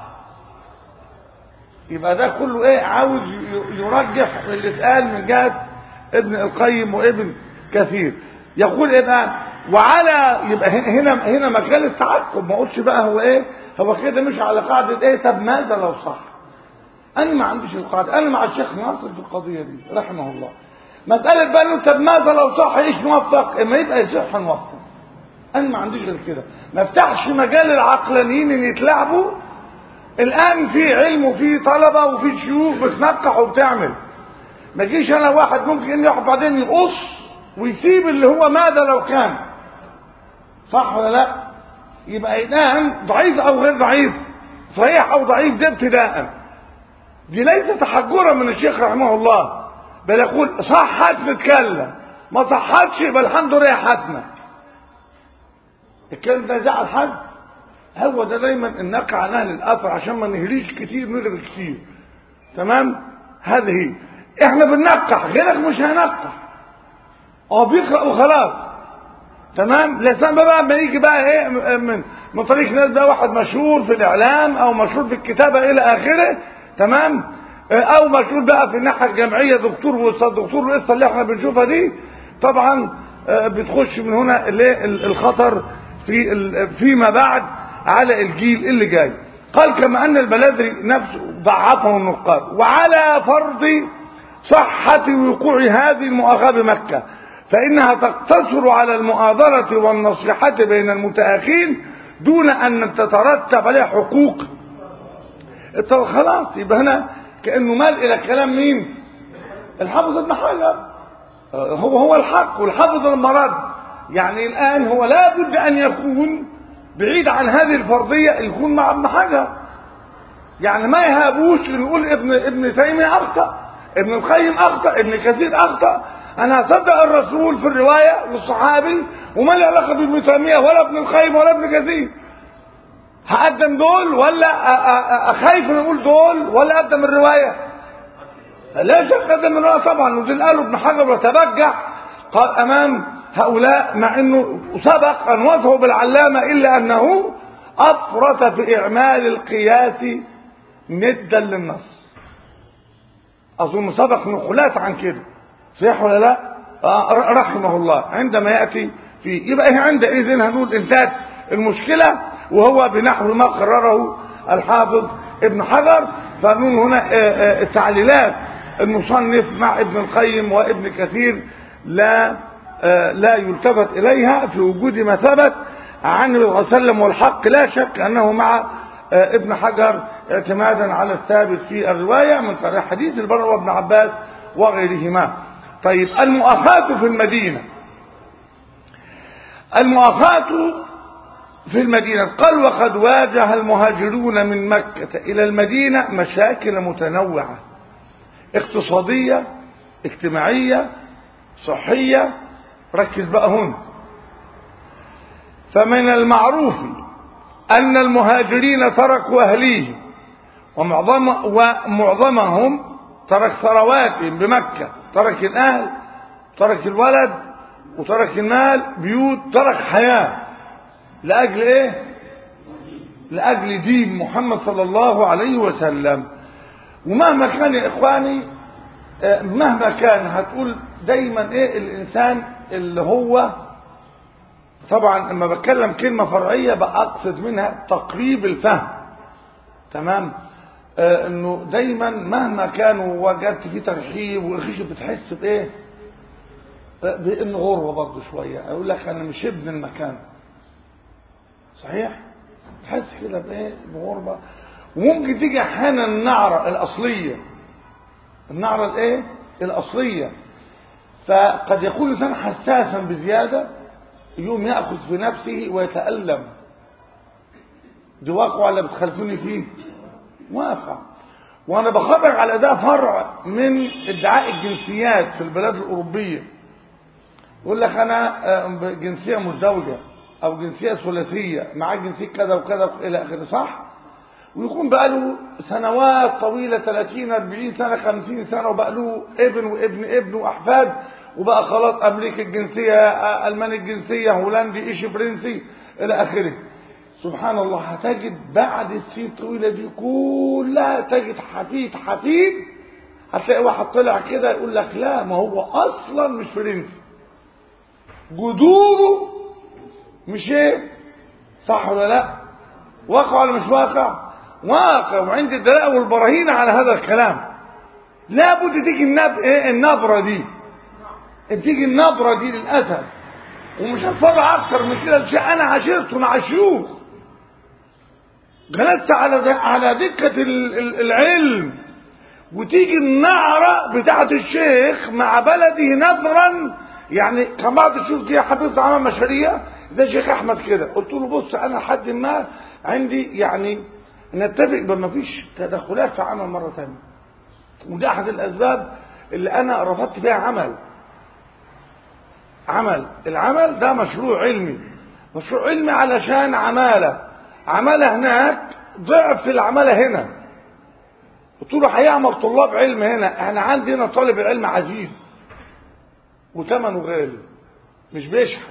يبقى ده كله إيه؟ عاوز يرجح اللي اتقال من جهة ابن القيم وابن كثير. يقول إيه بقى؟ وعلى يبقى هنا هنا مكان التعقب، ما اقولش بقى هو ايه، هو كده مش على قاعده ايه طب ماذا لو صح. انا ما عنديش القاعده، انا مع الشيخ ناصر في القضيه دي رحمه الله. مساله بقى انه طب ماذا لو صح ايش نوفق، اما يبقى يصح نوفق. انا ما عنديش غير كده، ما افتحش مجال العقلانيين ان يتلعبوا. الان في علم وفي طلبه وفي شيوخ بتنقح وبتعمل، ما جيش انا واحد ممكن اني واحد بعدين يقص ويسيب اللي هو ماذا لو كان صح ولا لا. يبقى الان ضعيف او غير ضعيف، صحيح او ضعيف، ده ابتداء دي ليست تحجرا من الشيخ رحمه الله، بل يقول صحت نتكلم، ما صحتش يبقى الحمد لله ريحتنا. الكلام ده زعل حد؟ هو ده دايما النقع عن اهل الاثر عشان ما نهريش كتير نغرق كتير. تمام؟ هذه احنا بننقح، غيرك مش هينقح، اه بيقرأ وخلاص. تمام؟ لسان بقى ما يجي بقى ايه من من طريق ناس بقى واحد مشهور في الاعلام او مشهور في الكتابه الى اخره، تمام، او مشهور بقى في الناحيه الجامعيه دكتور واستاذ دكتور، والقصه اللي احنا بنشوفها دي طبعا بتخش من هنا الخطر في فيما بعد على الجيل اللي جاي. قال كما ان البلاذري نفسه ضعفه النقاد، وعلى فرض صحه وقوع هذه المؤاخاه بمكه فإنها تقتصر على المؤازرة والنصيحة بين المتآخين دون أن تترتب عليها حقوق. خلاص يبقى هنا كأنه مال إلى كلام مين؟ الحافظ ابن حجر، هو هو الحق والحافظ المراد. يعني الآن هو لا بد أن يكون بعيد عن هذه الفرضية، يكون مع ابن حجر. يعني ما يهابوش نقول ابن ابن تيمية أخطأ، ابن القيم أخطأ، ابن كثير أخطأ. انا هصدق الرسول في الروايه والصحابي وما له علاقه بابن تيميه ولا ابن القيم ولا ابن كثير. هقدم دول ولا اخايف نقول دول ولا اقدم الروايه؟ لا شك اقدم الروايه طبعا. ودول قالوا ابن حجر وتبجح قال امام هؤلاء، مع انه سبق ان وصفه بالعلامه الا انه افرط في اعمال القياس ندا للنص. اظن سبق نقولات عن كده، صحيح ولا لا؟ آه رحمه الله عندما يأتي في يبقى إيه عندئذ هنقول انتهت المشكلة، وهو بنحو ما قرره الحافظ ابن حجر. فنقول هنا آه آه تعليلات المصنف مع ابن القيم وابن كثير لا آه لا يلتفت إليها في وجود ما ثبت عن النبي صلى الله عليه وسلم، والحق لا شك أنه مع آه ابن حجر اعتمادا على الثابت في الرواية من طريق حديث البراء وابن عباس وغيرهما. طيب المؤاخاة في المدينة، المؤاخاة في المدينة قال وقد واجه المهاجرون من مكة إلى المدينة مشاكل متنوعة اقتصادية اجتماعية صحية. ركز بقى هنا. فمن المعروف أن المهاجرين تركوا أهليهم ومعظم ومعظمهم ترك ثرواتهم بمكة، ترك الأهل، ترك الولد، وترك المال، بيوت، ترك حياة لأجل إيه؟ لأجل دين محمد صلى الله عليه وسلم. ومهما كان يا إخواني، مهما كان هتقول دايما إيه الإنسان اللي هو طبعا لما بتكلم كلمة فرعية بقصد منها تقريب الفهم. تمام؟ آه انه دايما مهما كانوا وجدت فيه ترحيب وخيش بتحس بايه؟ آه بانه غربه برضه شويه. اقول لك انا مش ابن المكان. صحيح؟ تحس كده بايه؟ بغربه. وممكن تيجي احيانا النعره الاصليه. النعره الايه؟ الاصليه. فقد يكون الانسان حساسا بزياده، يوم ياخذ في نفسه ويتالم. دي واقع ولا بتخالفوني فيه؟ واقع. وانا بخبر على ده فرع من ادعاء الجنسيات في البلاد الاوروبيه، يقول لك انا جنسيه مزدوجه او جنسيه ثلاثيه معاه جنسيه كذا وكذا الى اخره، صح؟ ويكون بقى له سنوات طويله ثلاثين أربعين سنه خمسين سنه وبقى له ابن وابن ابن واحفاد، وبقى خلاص امريكي الجنسيه، الماني الجنسيه، هولندي، ايش فرنسي الى اخره. سبحان الله، هتجد بعد السنين الطويله دي كلها تجد حفيد حفيد، هتلاقي واحد طلع كده يقول لك لا ما هو اصلا مش فرنسي، جذوره مش ايه، صح ولا لا؟ واقع ولا مش واقع؟ واقع، وعندي الدلائل والبراهين على هذا الكلام. لابد تيجي النب... ايه النبره دي، تيجي النبره دي للاسف. ومش هتفرع اكتر من كده، شيء انا عشرته مع شيوخ، جلست على على دكه العلم، وتيجي النعره بتاعه الشيخ مع بلده نظرا. يعني كان بعض الشيوخ دي حفظت عمل مشاريع زي الشيخ احمد كده، قلت له بص انا لحد ما عندي يعني نتفق بما فيش تدخلات في عمل مره ثانيه، ودي احد الاسباب اللي انا رفضت فيها عمل عمل العمل ده مشروع علمي، مشروع علمي علشان عماله عماله هناك ضعف العماله هنا. قلت له هيعمل طلاب علم هنا، احنا عندنا طالب العلم عزيز وثمنه غالي مش بيشحن،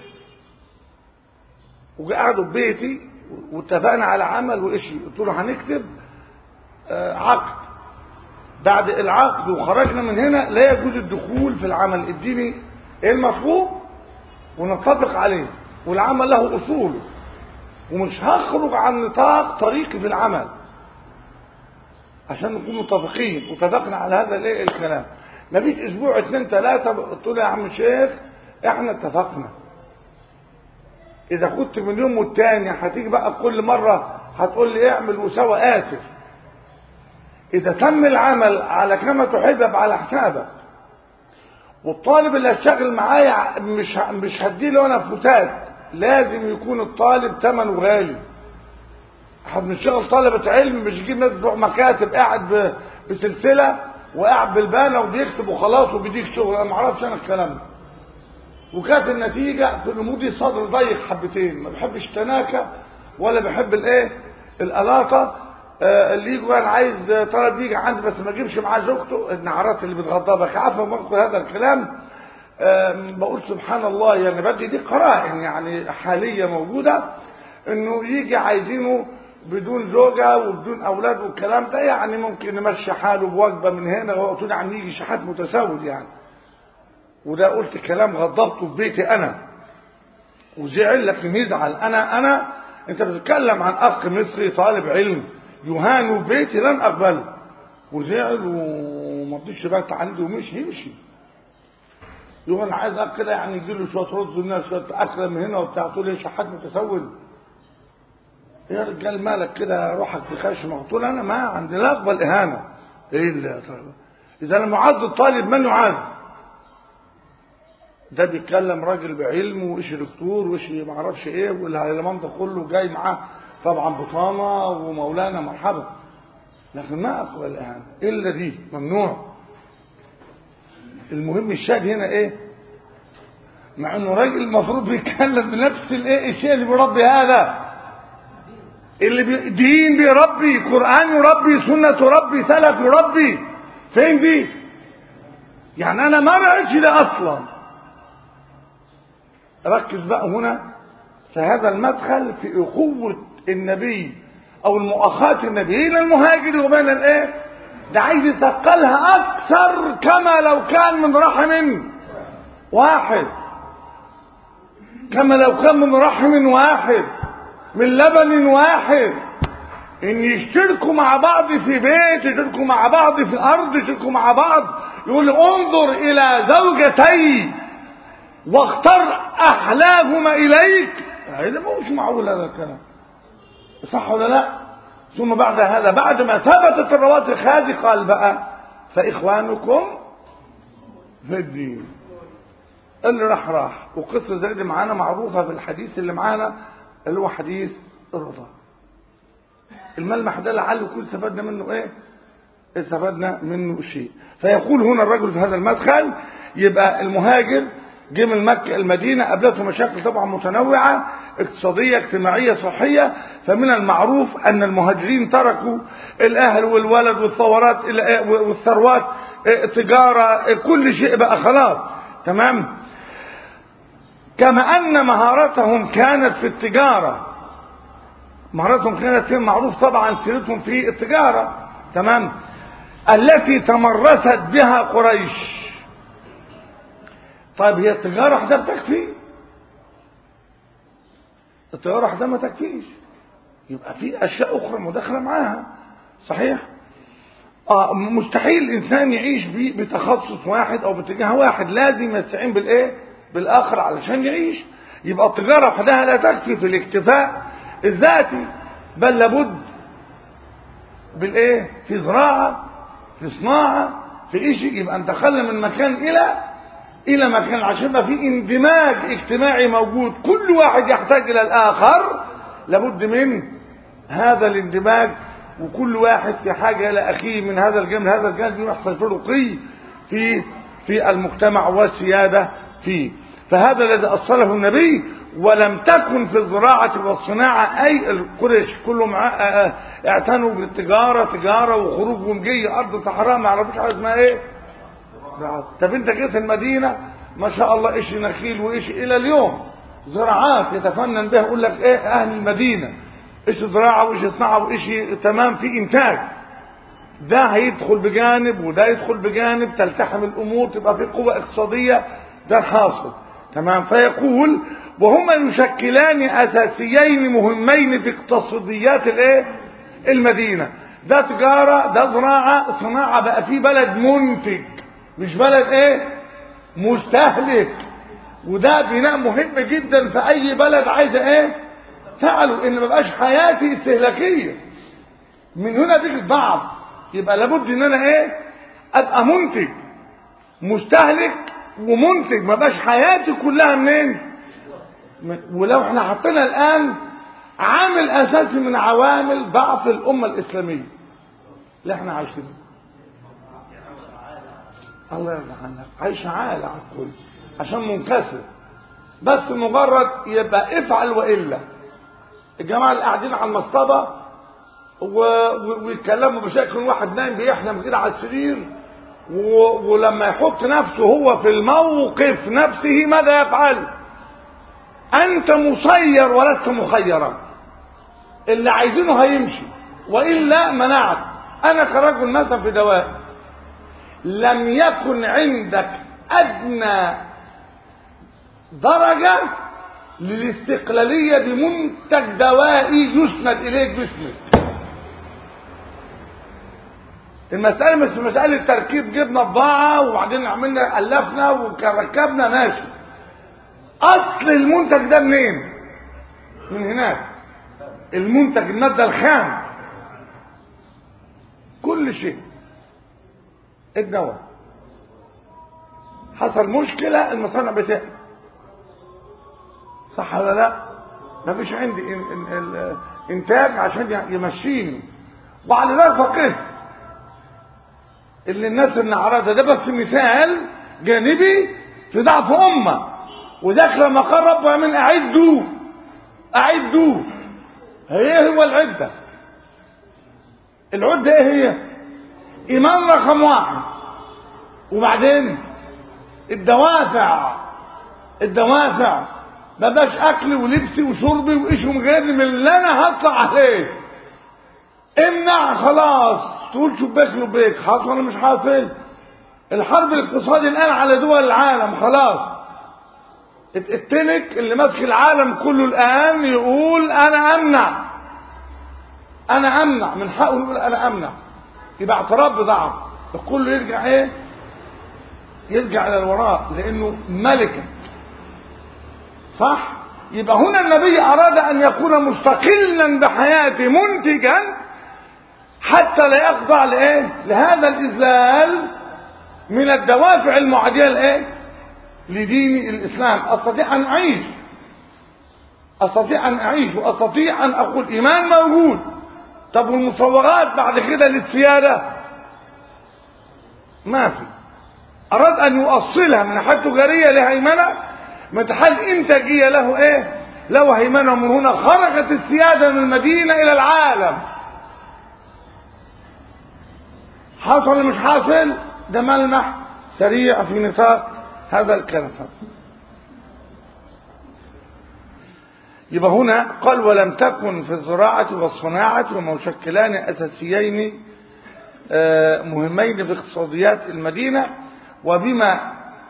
وقعدوا ببيتي واتفقنا على عمل وإشي. قلت له هنكتب عقد، بعد العقد وخرجنا من هنا لا يجوز الدخول في العمل، اديني ايه المطلوب ونتفق عليه، والعمل له اصوله، ومش هخرج عن نطاق طريقي في العمل عشان نكون متفقين. واتفقنا على هذا الايه الكلام. مفيش اسبوع اتنين تلاته قلت له يا عم الشيخ احنا اتفقنا، اذا كنت من يوم والتاني هتيجي بقى كل مره هتقول لي اعمل وسوى، اسف. اذا تم العمل على كما تحب يبقى على حسابك، والطالب اللي هيشتغل معايا مش مش هديله انا فتات، لازم يكون الطالب ثمنه غالي. احنا بنشتغل طلبه علم، مش يجيب ناس بتوع مكاتب قاعد بسلسله وقاعد بالبانه وبيكتب وخلاص وبيديك شغل، انا ما اعرفش انا الكلام ده. وكانت النتيجه في الامور دي صدر ضيق حبتين، ما بحبش التناكه ولا بحب الايه القلاطه. آه اللي يجي انا عايز طلب يجي عندي بس ما اجيبش معاه زوجته، النعرات اللي بتغضبك، عارفه بنقول هذا الكلام. آه بقول سبحان الله، يعني بدي دي قرائن يعني حاليه موجوده، انه يجي عايزينه بدون زوجه وبدون اولاد والكلام ده، يعني ممكن نمشي حاله بوجبه من هنا، وقلت له عم يجي شحات متساود يعني. وده قلت كلام غضبته في بيتي انا وزعل، لكن يزعل. انا انا انت بتتكلم عن اخ مصري طالب علم يهان في بيتي، لن اقبله. وزعل وما رضيش بقى عندي ومشي يمشي. يقول انا عايز اكل كده، يعني يجي له شويه رز هنا شويه اكله من هنا وبتاع، تقول لي شحات متسول يا رجال مالك كده، روحك في خشمه. قلت له انا ما عندي لا اقبل اهانه. ايه اللي اذا انا معز الطالب من يعز؟ ده بيتكلم راجل بعلم وإيش دكتور وإيش ما اعرفش ايه، والهيلمان ده كله جاي معاه طبعا بطانه ومولانا مرحبا، لكن ما اقبل الاهانه الا دي ممنوع. المهم الشاهد هنا ايه؟ مع انه راجل المفروض بيتكلم بنفس الايه الشيء اللي بيربي هذا، اللي بي دين بيربي، قرآن يربي، سنة تربي، سلف يربي. فين دي؟ يعني انا ما رأيتش ده اصلا. ركز بقى هنا في هذا المدخل في اخوة النبي او المؤاخاة النبي بين المهاجر وبين الايه ده، عايز يثقلها اكثر كما لو كان من رحم واحد، كما لو كان من رحم واحد من لبن واحد، ان يشتركوا مع بعض في بيت، يشتركوا مع بعض في ارض، يشتركوا مع بعض. يقول انظر الى زوجتي واختر احلاهما اليك، هذا مش معقول هذا الكلام، صح ولا لا؟ ثم بعد هذا بعد ما ثبتت الرواتب هذه قال بقى فاخوانكم في الدين. اللي راح راح. وقصه زي دي معانا معروفه في الحديث اللي معانا اللي هو حديث الرضا. الملمح ده لعل يكون استفدنا منه ايه؟ استفدنا منه شيء. فيقول هنا الرجل في هذا المدخل، يبقى المهاجر جه من مكة المدينة، قابلته مشاكل طبعا متنوعة اقتصادية اجتماعية صحية. فمن المعروف أن المهاجرين تركوا الأهل والولد والثورات والثروات، تجارة، كل شيء بقى خلاص تمام. كما أن مهارتهم كانت في التجارة، مهارتهم كانت في معروف طبعا سيرتهم في التجارة تمام، التي تمرست بها قريش. طيب هي التجارة وحدها بتكفي؟ التجارة وحدها ما تكفيش، يبقى في أشياء أخرى مداخلة معاها صحيح؟ آه مستحيل الإنسان يعيش بتخصص واحد أو باتجاه واحد، لازم يستعين بالإيه؟ بالآخر علشان يعيش. يبقى التجارة وحدها لا تكفي في الاكتفاء الذاتي، بل لابد بالإيه؟ في زراعة، في صناعة، في شيء، يبقى انتقلنا من مكان إلى إلى مكان عشان يبقى في اندماج اجتماعي موجود، كل واحد يحتاج إلى الآخر، لابد من هذا الاندماج، وكل واحد في حاجة إلى أخيه من هذا الجانب هذا الجانب، يحصل في رقي في في المجتمع والسيادة فيه. فهذا الذي أصله النبي. ولم تكن في الزراعة والصناعة أي القريش كلهم اعتنوا بالتجارة، تجارة وخروج ومجية أرض صحراء ما عرفوش حاجة اسمها إيه. طب أنت جيت المدينة ما شاء الله إيش نخيل وإيش إلى اليوم زراعات يتفنن بها، يقول لك إيه أهل المدينة إيش زراعة وإيش صناعة وإيش تمام في إنتاج. ده هيدخل بجانب وده يدخل بجانب، تلتحم الأمور، تبقى في قوة اقتصادية، ده الحاصل تمام. فيقول وهما يشكلان اساسيين مهمين في اقتصاديات الايه المدينه، ده تجاره ده زراعه، صناعه بقى في بلد منتج مش بلد ايه مستهلك، وده بناء مهم جدا في اي بلد عايزه ايه تعلو، ان ما بقاش حياتي استهلاكيه. من هنا بيجي الضعف، يبقى لابد ان انا ايه ابقى منتج مستهلك ومنتج، ما بقاش حياتي كلها منين. ولو احنا حطينا الان عامل اساسي من عوامل ضعف الامه الاسلاميه اللي احنا عايشينها، الله يرضى عنك، عايشه عالة على الكل عشان منكسر، بس مجرد يبقى افعل والا. الجماعه اللي قاعدين على المصطبه ويتكلموا بشكل واحد نايم بيحلم كده على السرير، ولما يحط نفسه هو في الموقف نفسه ماذا يفعل؟ انت مسير ولست مخيرا، اللي عايزينه هيمشي والا منعت. انا كرجل مثلا في دواء لم يكن عندك ادنى درجة للاستقلالية بمنتج دوائي يسند اليك باسمك. المسألة مش مسألة تركيب، جبنا بضاعة وبعدين عملنا ألفنا وركبنا ماشي. أصل المنتج ده منين؟ من هناك. المنتج المادة الخام كل شيء. الدواء حصل مشكلة المصانع بتاعي صح ولا لا؟ مفيش عندي انتاج عشان يمشيني، وعلى ذلك فقس اللي الناس اللي عرضها ده بس مثال جانبي في ضعف امه، وداخل مقام ربه من اعدوا اعدوا. هي هو العده، العده ايه هي؟ ايمان رقم واحد، وبعدين الدوافع الدوافع ما بقاش اكلي ولبسي وشربي وايش ومغيرني من اللي انا هطلع عليه. امنع خلاص، تقول شباك لبيك، حاصل ولا مش حاصل؟ الحرب الاقتصادي الان على دول العالم خلاص. التنك اللي ماسك العالم كله الان يقول انا امنع انا امنع من حقه يقول انا امنع، يبقى اعتراف بضعف. الكل يرجع ايه؟ يرجع الى الوراء لانه ملكه صح. يبقى هنا النبي اراد ان يكون مستقلا بحياته منتجا حتى لا يخضع لايه؟ لهذا الاذلال من الدوافع المعاديه لايه؟ لدين الاسلام. استطيع ان اعيش استطيع ان اعيش واستطيع ان اقول ايمان موجود. طب والمصوغات بعد كده للسياده ما في. أراد أن يؤصلها من ناحية تجارية لهيمنة، من حال إنتاجية له إيه؟ له هيمنة. ومن هنا خرجت السيادة من المدينة إلى العالم. حصل مش حاصل؟ ده ملمح سريع في نطاق هذا الكلام. يبقى هنا قال ولم تكن في الزراعة والصناعة ومشكلان أساسيين مهمين في اقتصاديات المدينة. وبما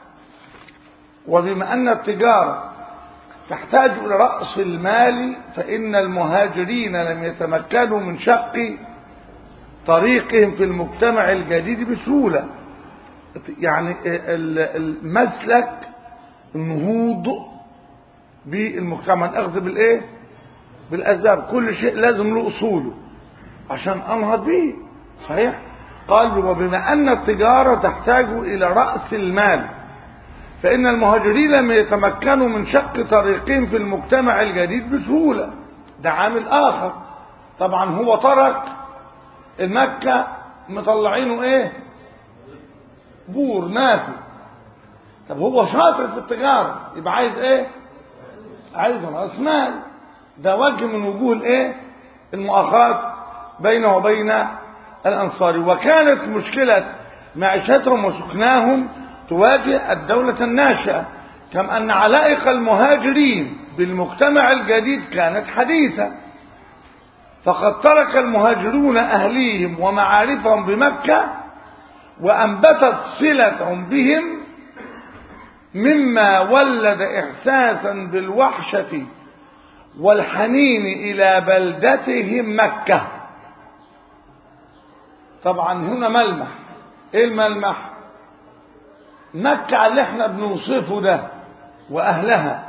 وبما أن التجارة تحتاج إلى رأس المال، فإن المهاجرين لم يتمكنوا من شق طريقهم في المجتمع الجديد بسهولة. يعني المسلك النهوض بالمجتمع، الأخذ بالإيه؟ بالأسباب. كل شيء لازم له أصوله عشان أنهض به. صحيح؟ قال وبما أن التجارة تحتاج إلى رأس المال، فإن المهاجرين لم يتمكنوا من شق طريقهم في المجتمع الجديد بسهولة. ده عامل آخر. طبعا هو ترك المكة مطلعينه إيه؟ بور نافي. طب هو شاطر في التجارة، يبقى عايز إيه؟ عايز رأس مال. ده وجه من وجوه الإيه؟ المؤاخاة بينه وبين الأنصار. وكانت مشكلة معيشتهم وسكناهم تواجه الدولة الناشئة، كما أن علائق المهاجرين بالمجتمع الجديد كانت حديثة. فقد ترك المهاجرون أهليهم ومعارفهم بمكة، وأنبتت صلتهم بهم مما ولد إحساسا بالوحشة والحنين إلى بلدتهم مكة. طبعا هنا ملمح. إيه الملمح؟ مكة اللي احنا بنوصفه ده وأهلها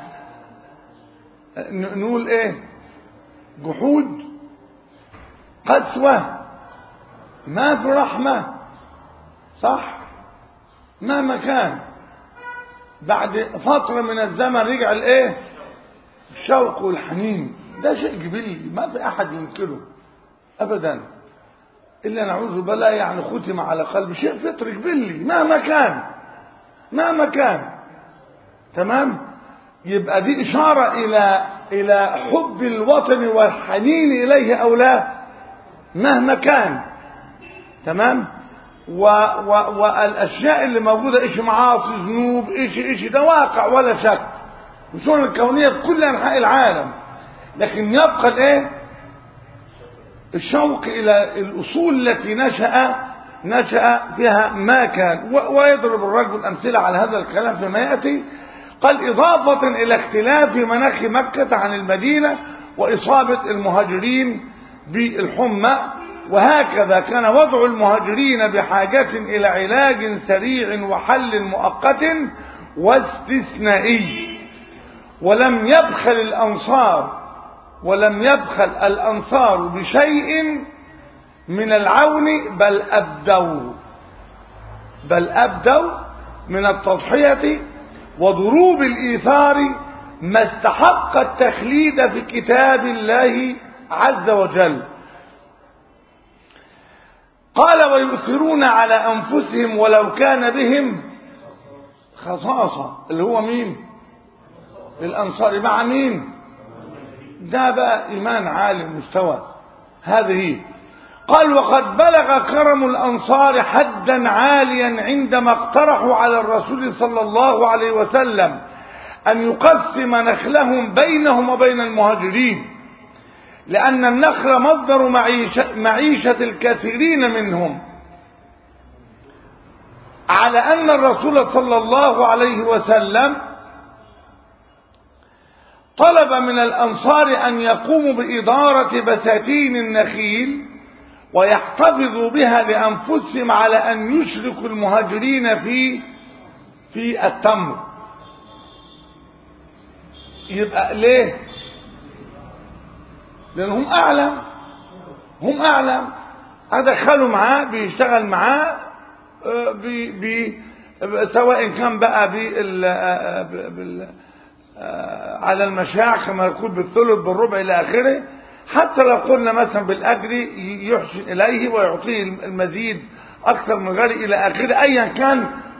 نقول إيه؟ جحود، قسوة، ما في رحمة. صح؟ مهما كان بعد فترة من الزمن رجع الايه؟ الشوق والحنين. ده شيء جبلي ما في احد ينكره ابدا، الا نعوذ بالله يعني ختم على قلب شيء فطري جبلي مهما كان مهما كان. تمام؟ يبقى دي اشارة الى الى حب الوطن والحنين اليه او لا مهما كان. تمام؟ و و والاشياء اللي موجوده ايش معاصي ذنوب ايش ايش ده واقع ولا شك، والسنن الكونيه في كل انحاء العالم. لكن يبقى الايه؟ الشوق الى الاصول التي نشأ نشأ فيها ما كان. ويضرب الرجل امثله على هذا الكلام فيما ياتي. قال اضافه الى اختلاف مناخ مكه عن المدينه واصابه المهاجرين بالحمى، وهكذا كان وضع المهاجرين بحاجة إلى علاج سريع وحل مؤقت واستثنائي. ولم يبخل الأنصار ولم يبخل الأنصار بشيء من العون، بل أبدوا بل أبدوا من التضحية وضروب الإيثار ما استحق التخليد في كتاب الله عز وجل. قال ويؤثرون على أنفسهم ولو كان بهم خصاصة، اللي هو مين؟ الأنصار. مع مين؟ ده بقى إيمان عالي المستوى. هذه قال وقد بلغ كرم الأنصار حدا عاليا عندما اقترحوا على الرسول صلى الله عليه وسلم أن يقسم نخلهم بينهم وبين المهاجرين، لأن النخل مصدر معيشة, معيشة الكثيرين منهم، على أن الرسول صلى الله عليه وسلم طلب من الأنصار أن يقوموا بإدارة بساتين النخيل ويحتفظوا بها لأنفسهم، على أن يشركوا المهاجرين في في التمر. يبقى ليه؟ لأنهم أعلم هم أعلم أدخلوا معاه بيشتغل معاه بي بي سواء كان بقى بال على المشاع كما يقول بالثلث بالربع إلى آخره، حتى لو قلنا مثلا بالأجر يحسن إليه ويعطيه المزيد أكثر من غيره إلى آخره. أيا كان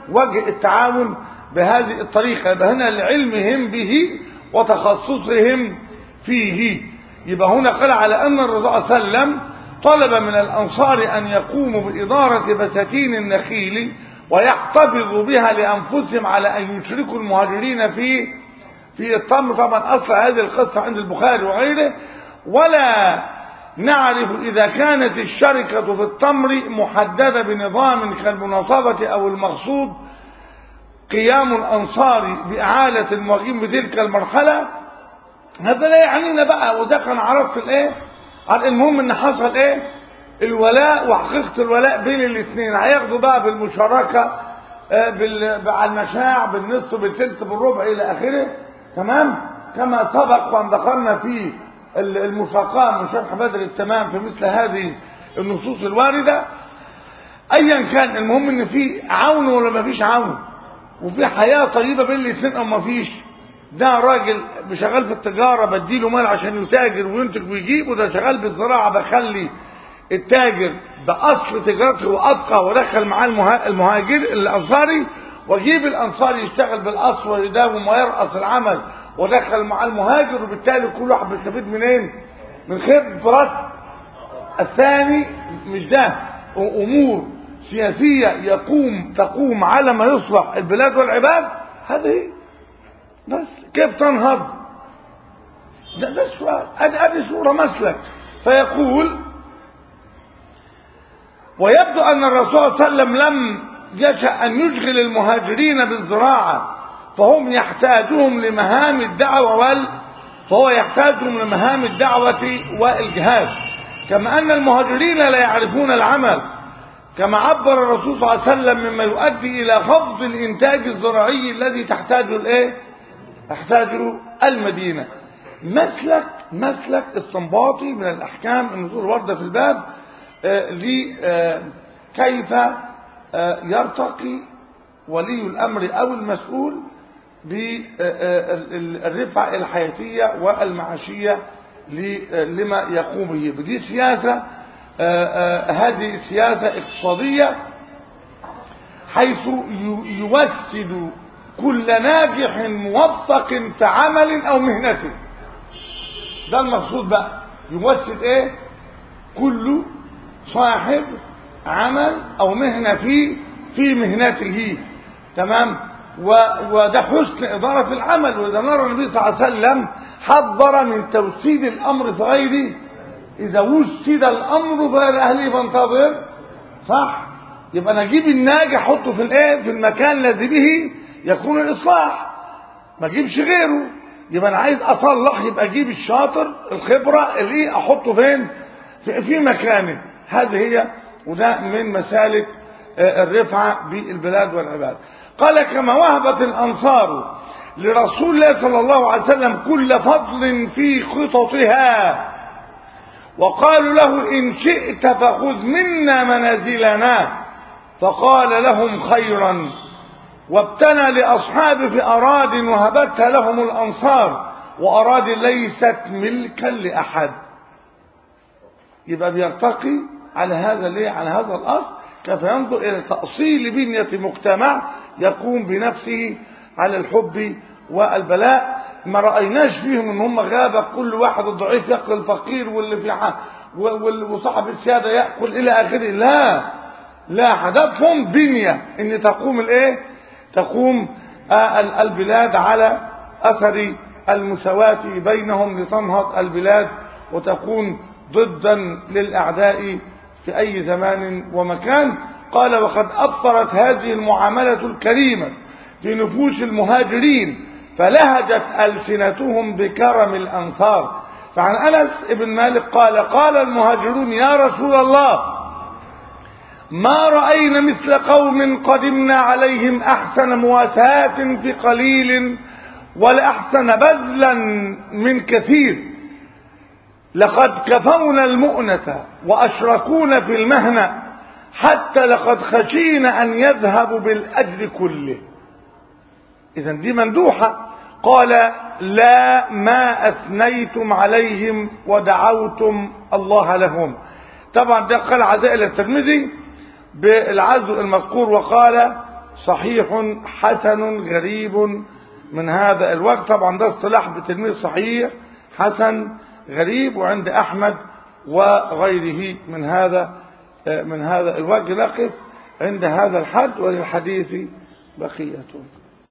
وجه التعاون بهذه الطريقة. يبقى هنا لعلمهم به وتخصصهم فيه. يبقى هنا قال على أن الرسول صلى الله عليه وسلم طلب من الأنصار أن يقوموا بإدارة بساتين النخيل ويحتفظوا بها لأنفسهم على أن يشركوا المهاجرين في في التمر. طبعا أصل هذه القصة عند البخاري وغيره. ولا نعرف إذا كانت الشركة في التمر محددة بنظام كالمناصبة أو المقصود قيام الأنصار بإعالة المهاجرين بتلك المرحلة. هذا لا يعنينا بقى، وده كان عرفت الايه. المهم ان حصل ايه الولاء وحقيقة الولاء بين الاثنين. هياخدوا بقى بالمشاركة على المشاع بالنصف بالثلث بالربع الى اخره. تمام كما سبق وان ذكرنا في المساقات من شرح بدر التمام في مثل هذه النصوص الواردة. ايا كان المهم ان في عون ولا ما فيش عون، وفي حياة طيبة بين الاثنين او ما فيش. ده راجل شغال في التجارة بديله مال عشان يتاجر وينتج ويجيب، وده شغال بالزراعة بخلي التاجر بأصل تجارته وأبقى ودخل معاه المهاجر الأنصاري، وجيب الأنصاري يشتغل بالأصل ويداوم ويرأس العمل ودخل معاه المهاجر، وبالتالي كل واحد بيستفيد منين؟ من خبرات الثاني. مش ده أمور سياسية يقوم تقوم على ما يصلح البلاد والعباد. هذه بس كيف تنهض؟ ده, ده السؤال. ادي صورة مسلك. فيقول ويبدو أن الرسول صلى الله عليه وسلم لم يشأ أن يشغل المهاجرين بالزراعة، فهم يحتاجهم لمهام الدعوة وال فهو يحتاجهم لمهام الدعوة والجهاد، كما أن المهاجرين لا يعرفون العمل، كما عبر الرسول صلى الله عليه وسلم مما يؤدي إلى خفض الإنتاج الزراعي الذي تحتاجه الإيه؟ تحتاجه المدينة. مسلك مسلك استنباطي من الأحكام النصوص الواردة في الباب لكيف يرتقي ولي الأمر أو المسؤول بالرفعة الحياتية والمعاشية لما يقوم به. بدي سياسة، هذه سياسة اقتصادية حيث يوسد كل ناجح موفق في عمل أو مهنته. ده المقصود بقى. يوسد ايه؟ كل صاحب عمل أو مهنة في في مهنته. تمام. وده حسن إدارة العمل. وإذا نرى النبي صلى الله عليه وسلم حذر من توسيد الأمر في غيره. إذا وسد الأمر فغير أهله فانتظر. صح؟ يبقى نجيب الناجح حطه في الايه؟ في المكان الذي به يكون الإصلاح، ما اجيبش غيره. يبقى أنا عايز أصلح، يبقى أجيب الشاطر الخبرة اللي أحطه فين؟ في, في مكانه. هذه هي وده من مسالك الرفعة بالبلاد والعباد. قال كما وهبت الأنصار لرسول الله صلى الله عليه وسلم كل فضل في خططها، وقالوا له إن شئت فخذ منا منازلنا، فقال لهم خيرا، وابتنى لأصحابه في أراد وهبتها لهم الأنصار، وأراد ليست ملكا لأحد. يبقى بيرتقي على هذا ليه؟ على هذا الأصل. كيف ينظر إلى تأصيل بنية مجتمع يقوم بنفسه على الحب والبلاء. ما رأيناش فيهم ان هم غابة كل واحد الضعيف يأكل الفقير واللي في حق وصاحب السيادة يأكل إلى آخره. لا لا، هدفهم بنية ان تقوم الايه؟ تقوم البلاد على أثر المساواة بينهم لتنهض البلاد وتكون ضدا للأعداء في أي زمان ومكان. قال وقد أثرت هذه المعاملة الكريمة في نفوس المهاجرين فلهجت ألسنتهم بكرم الأنصار. فعن أنس بن مالك قال قال المهاجرون يا رسول الله ما رأينا مثل قوم قدمنا عليهم أحسن مواساة في قليل ولا أحسن بذلا من كثير، لقد كفونا المؤنة وأشركونا في المهنة حتى لقد خشينا أن يذهبوا بالأجر كله. إذن دي مندوحة. قال لا ما أثنيتم عليهم ودعوتم الله لهم. طبعا ده قال عزائل الترمذي بالعزو المذكور، وقال صحيح حسن غريب من هذا الوجه. طبعا ده اصطلاح بتلميذ صحيح حسن غريب، وعند أحمد وغيره من هذا من هذا الوجه. نقف عند هذا الحد، وللحديث بقية.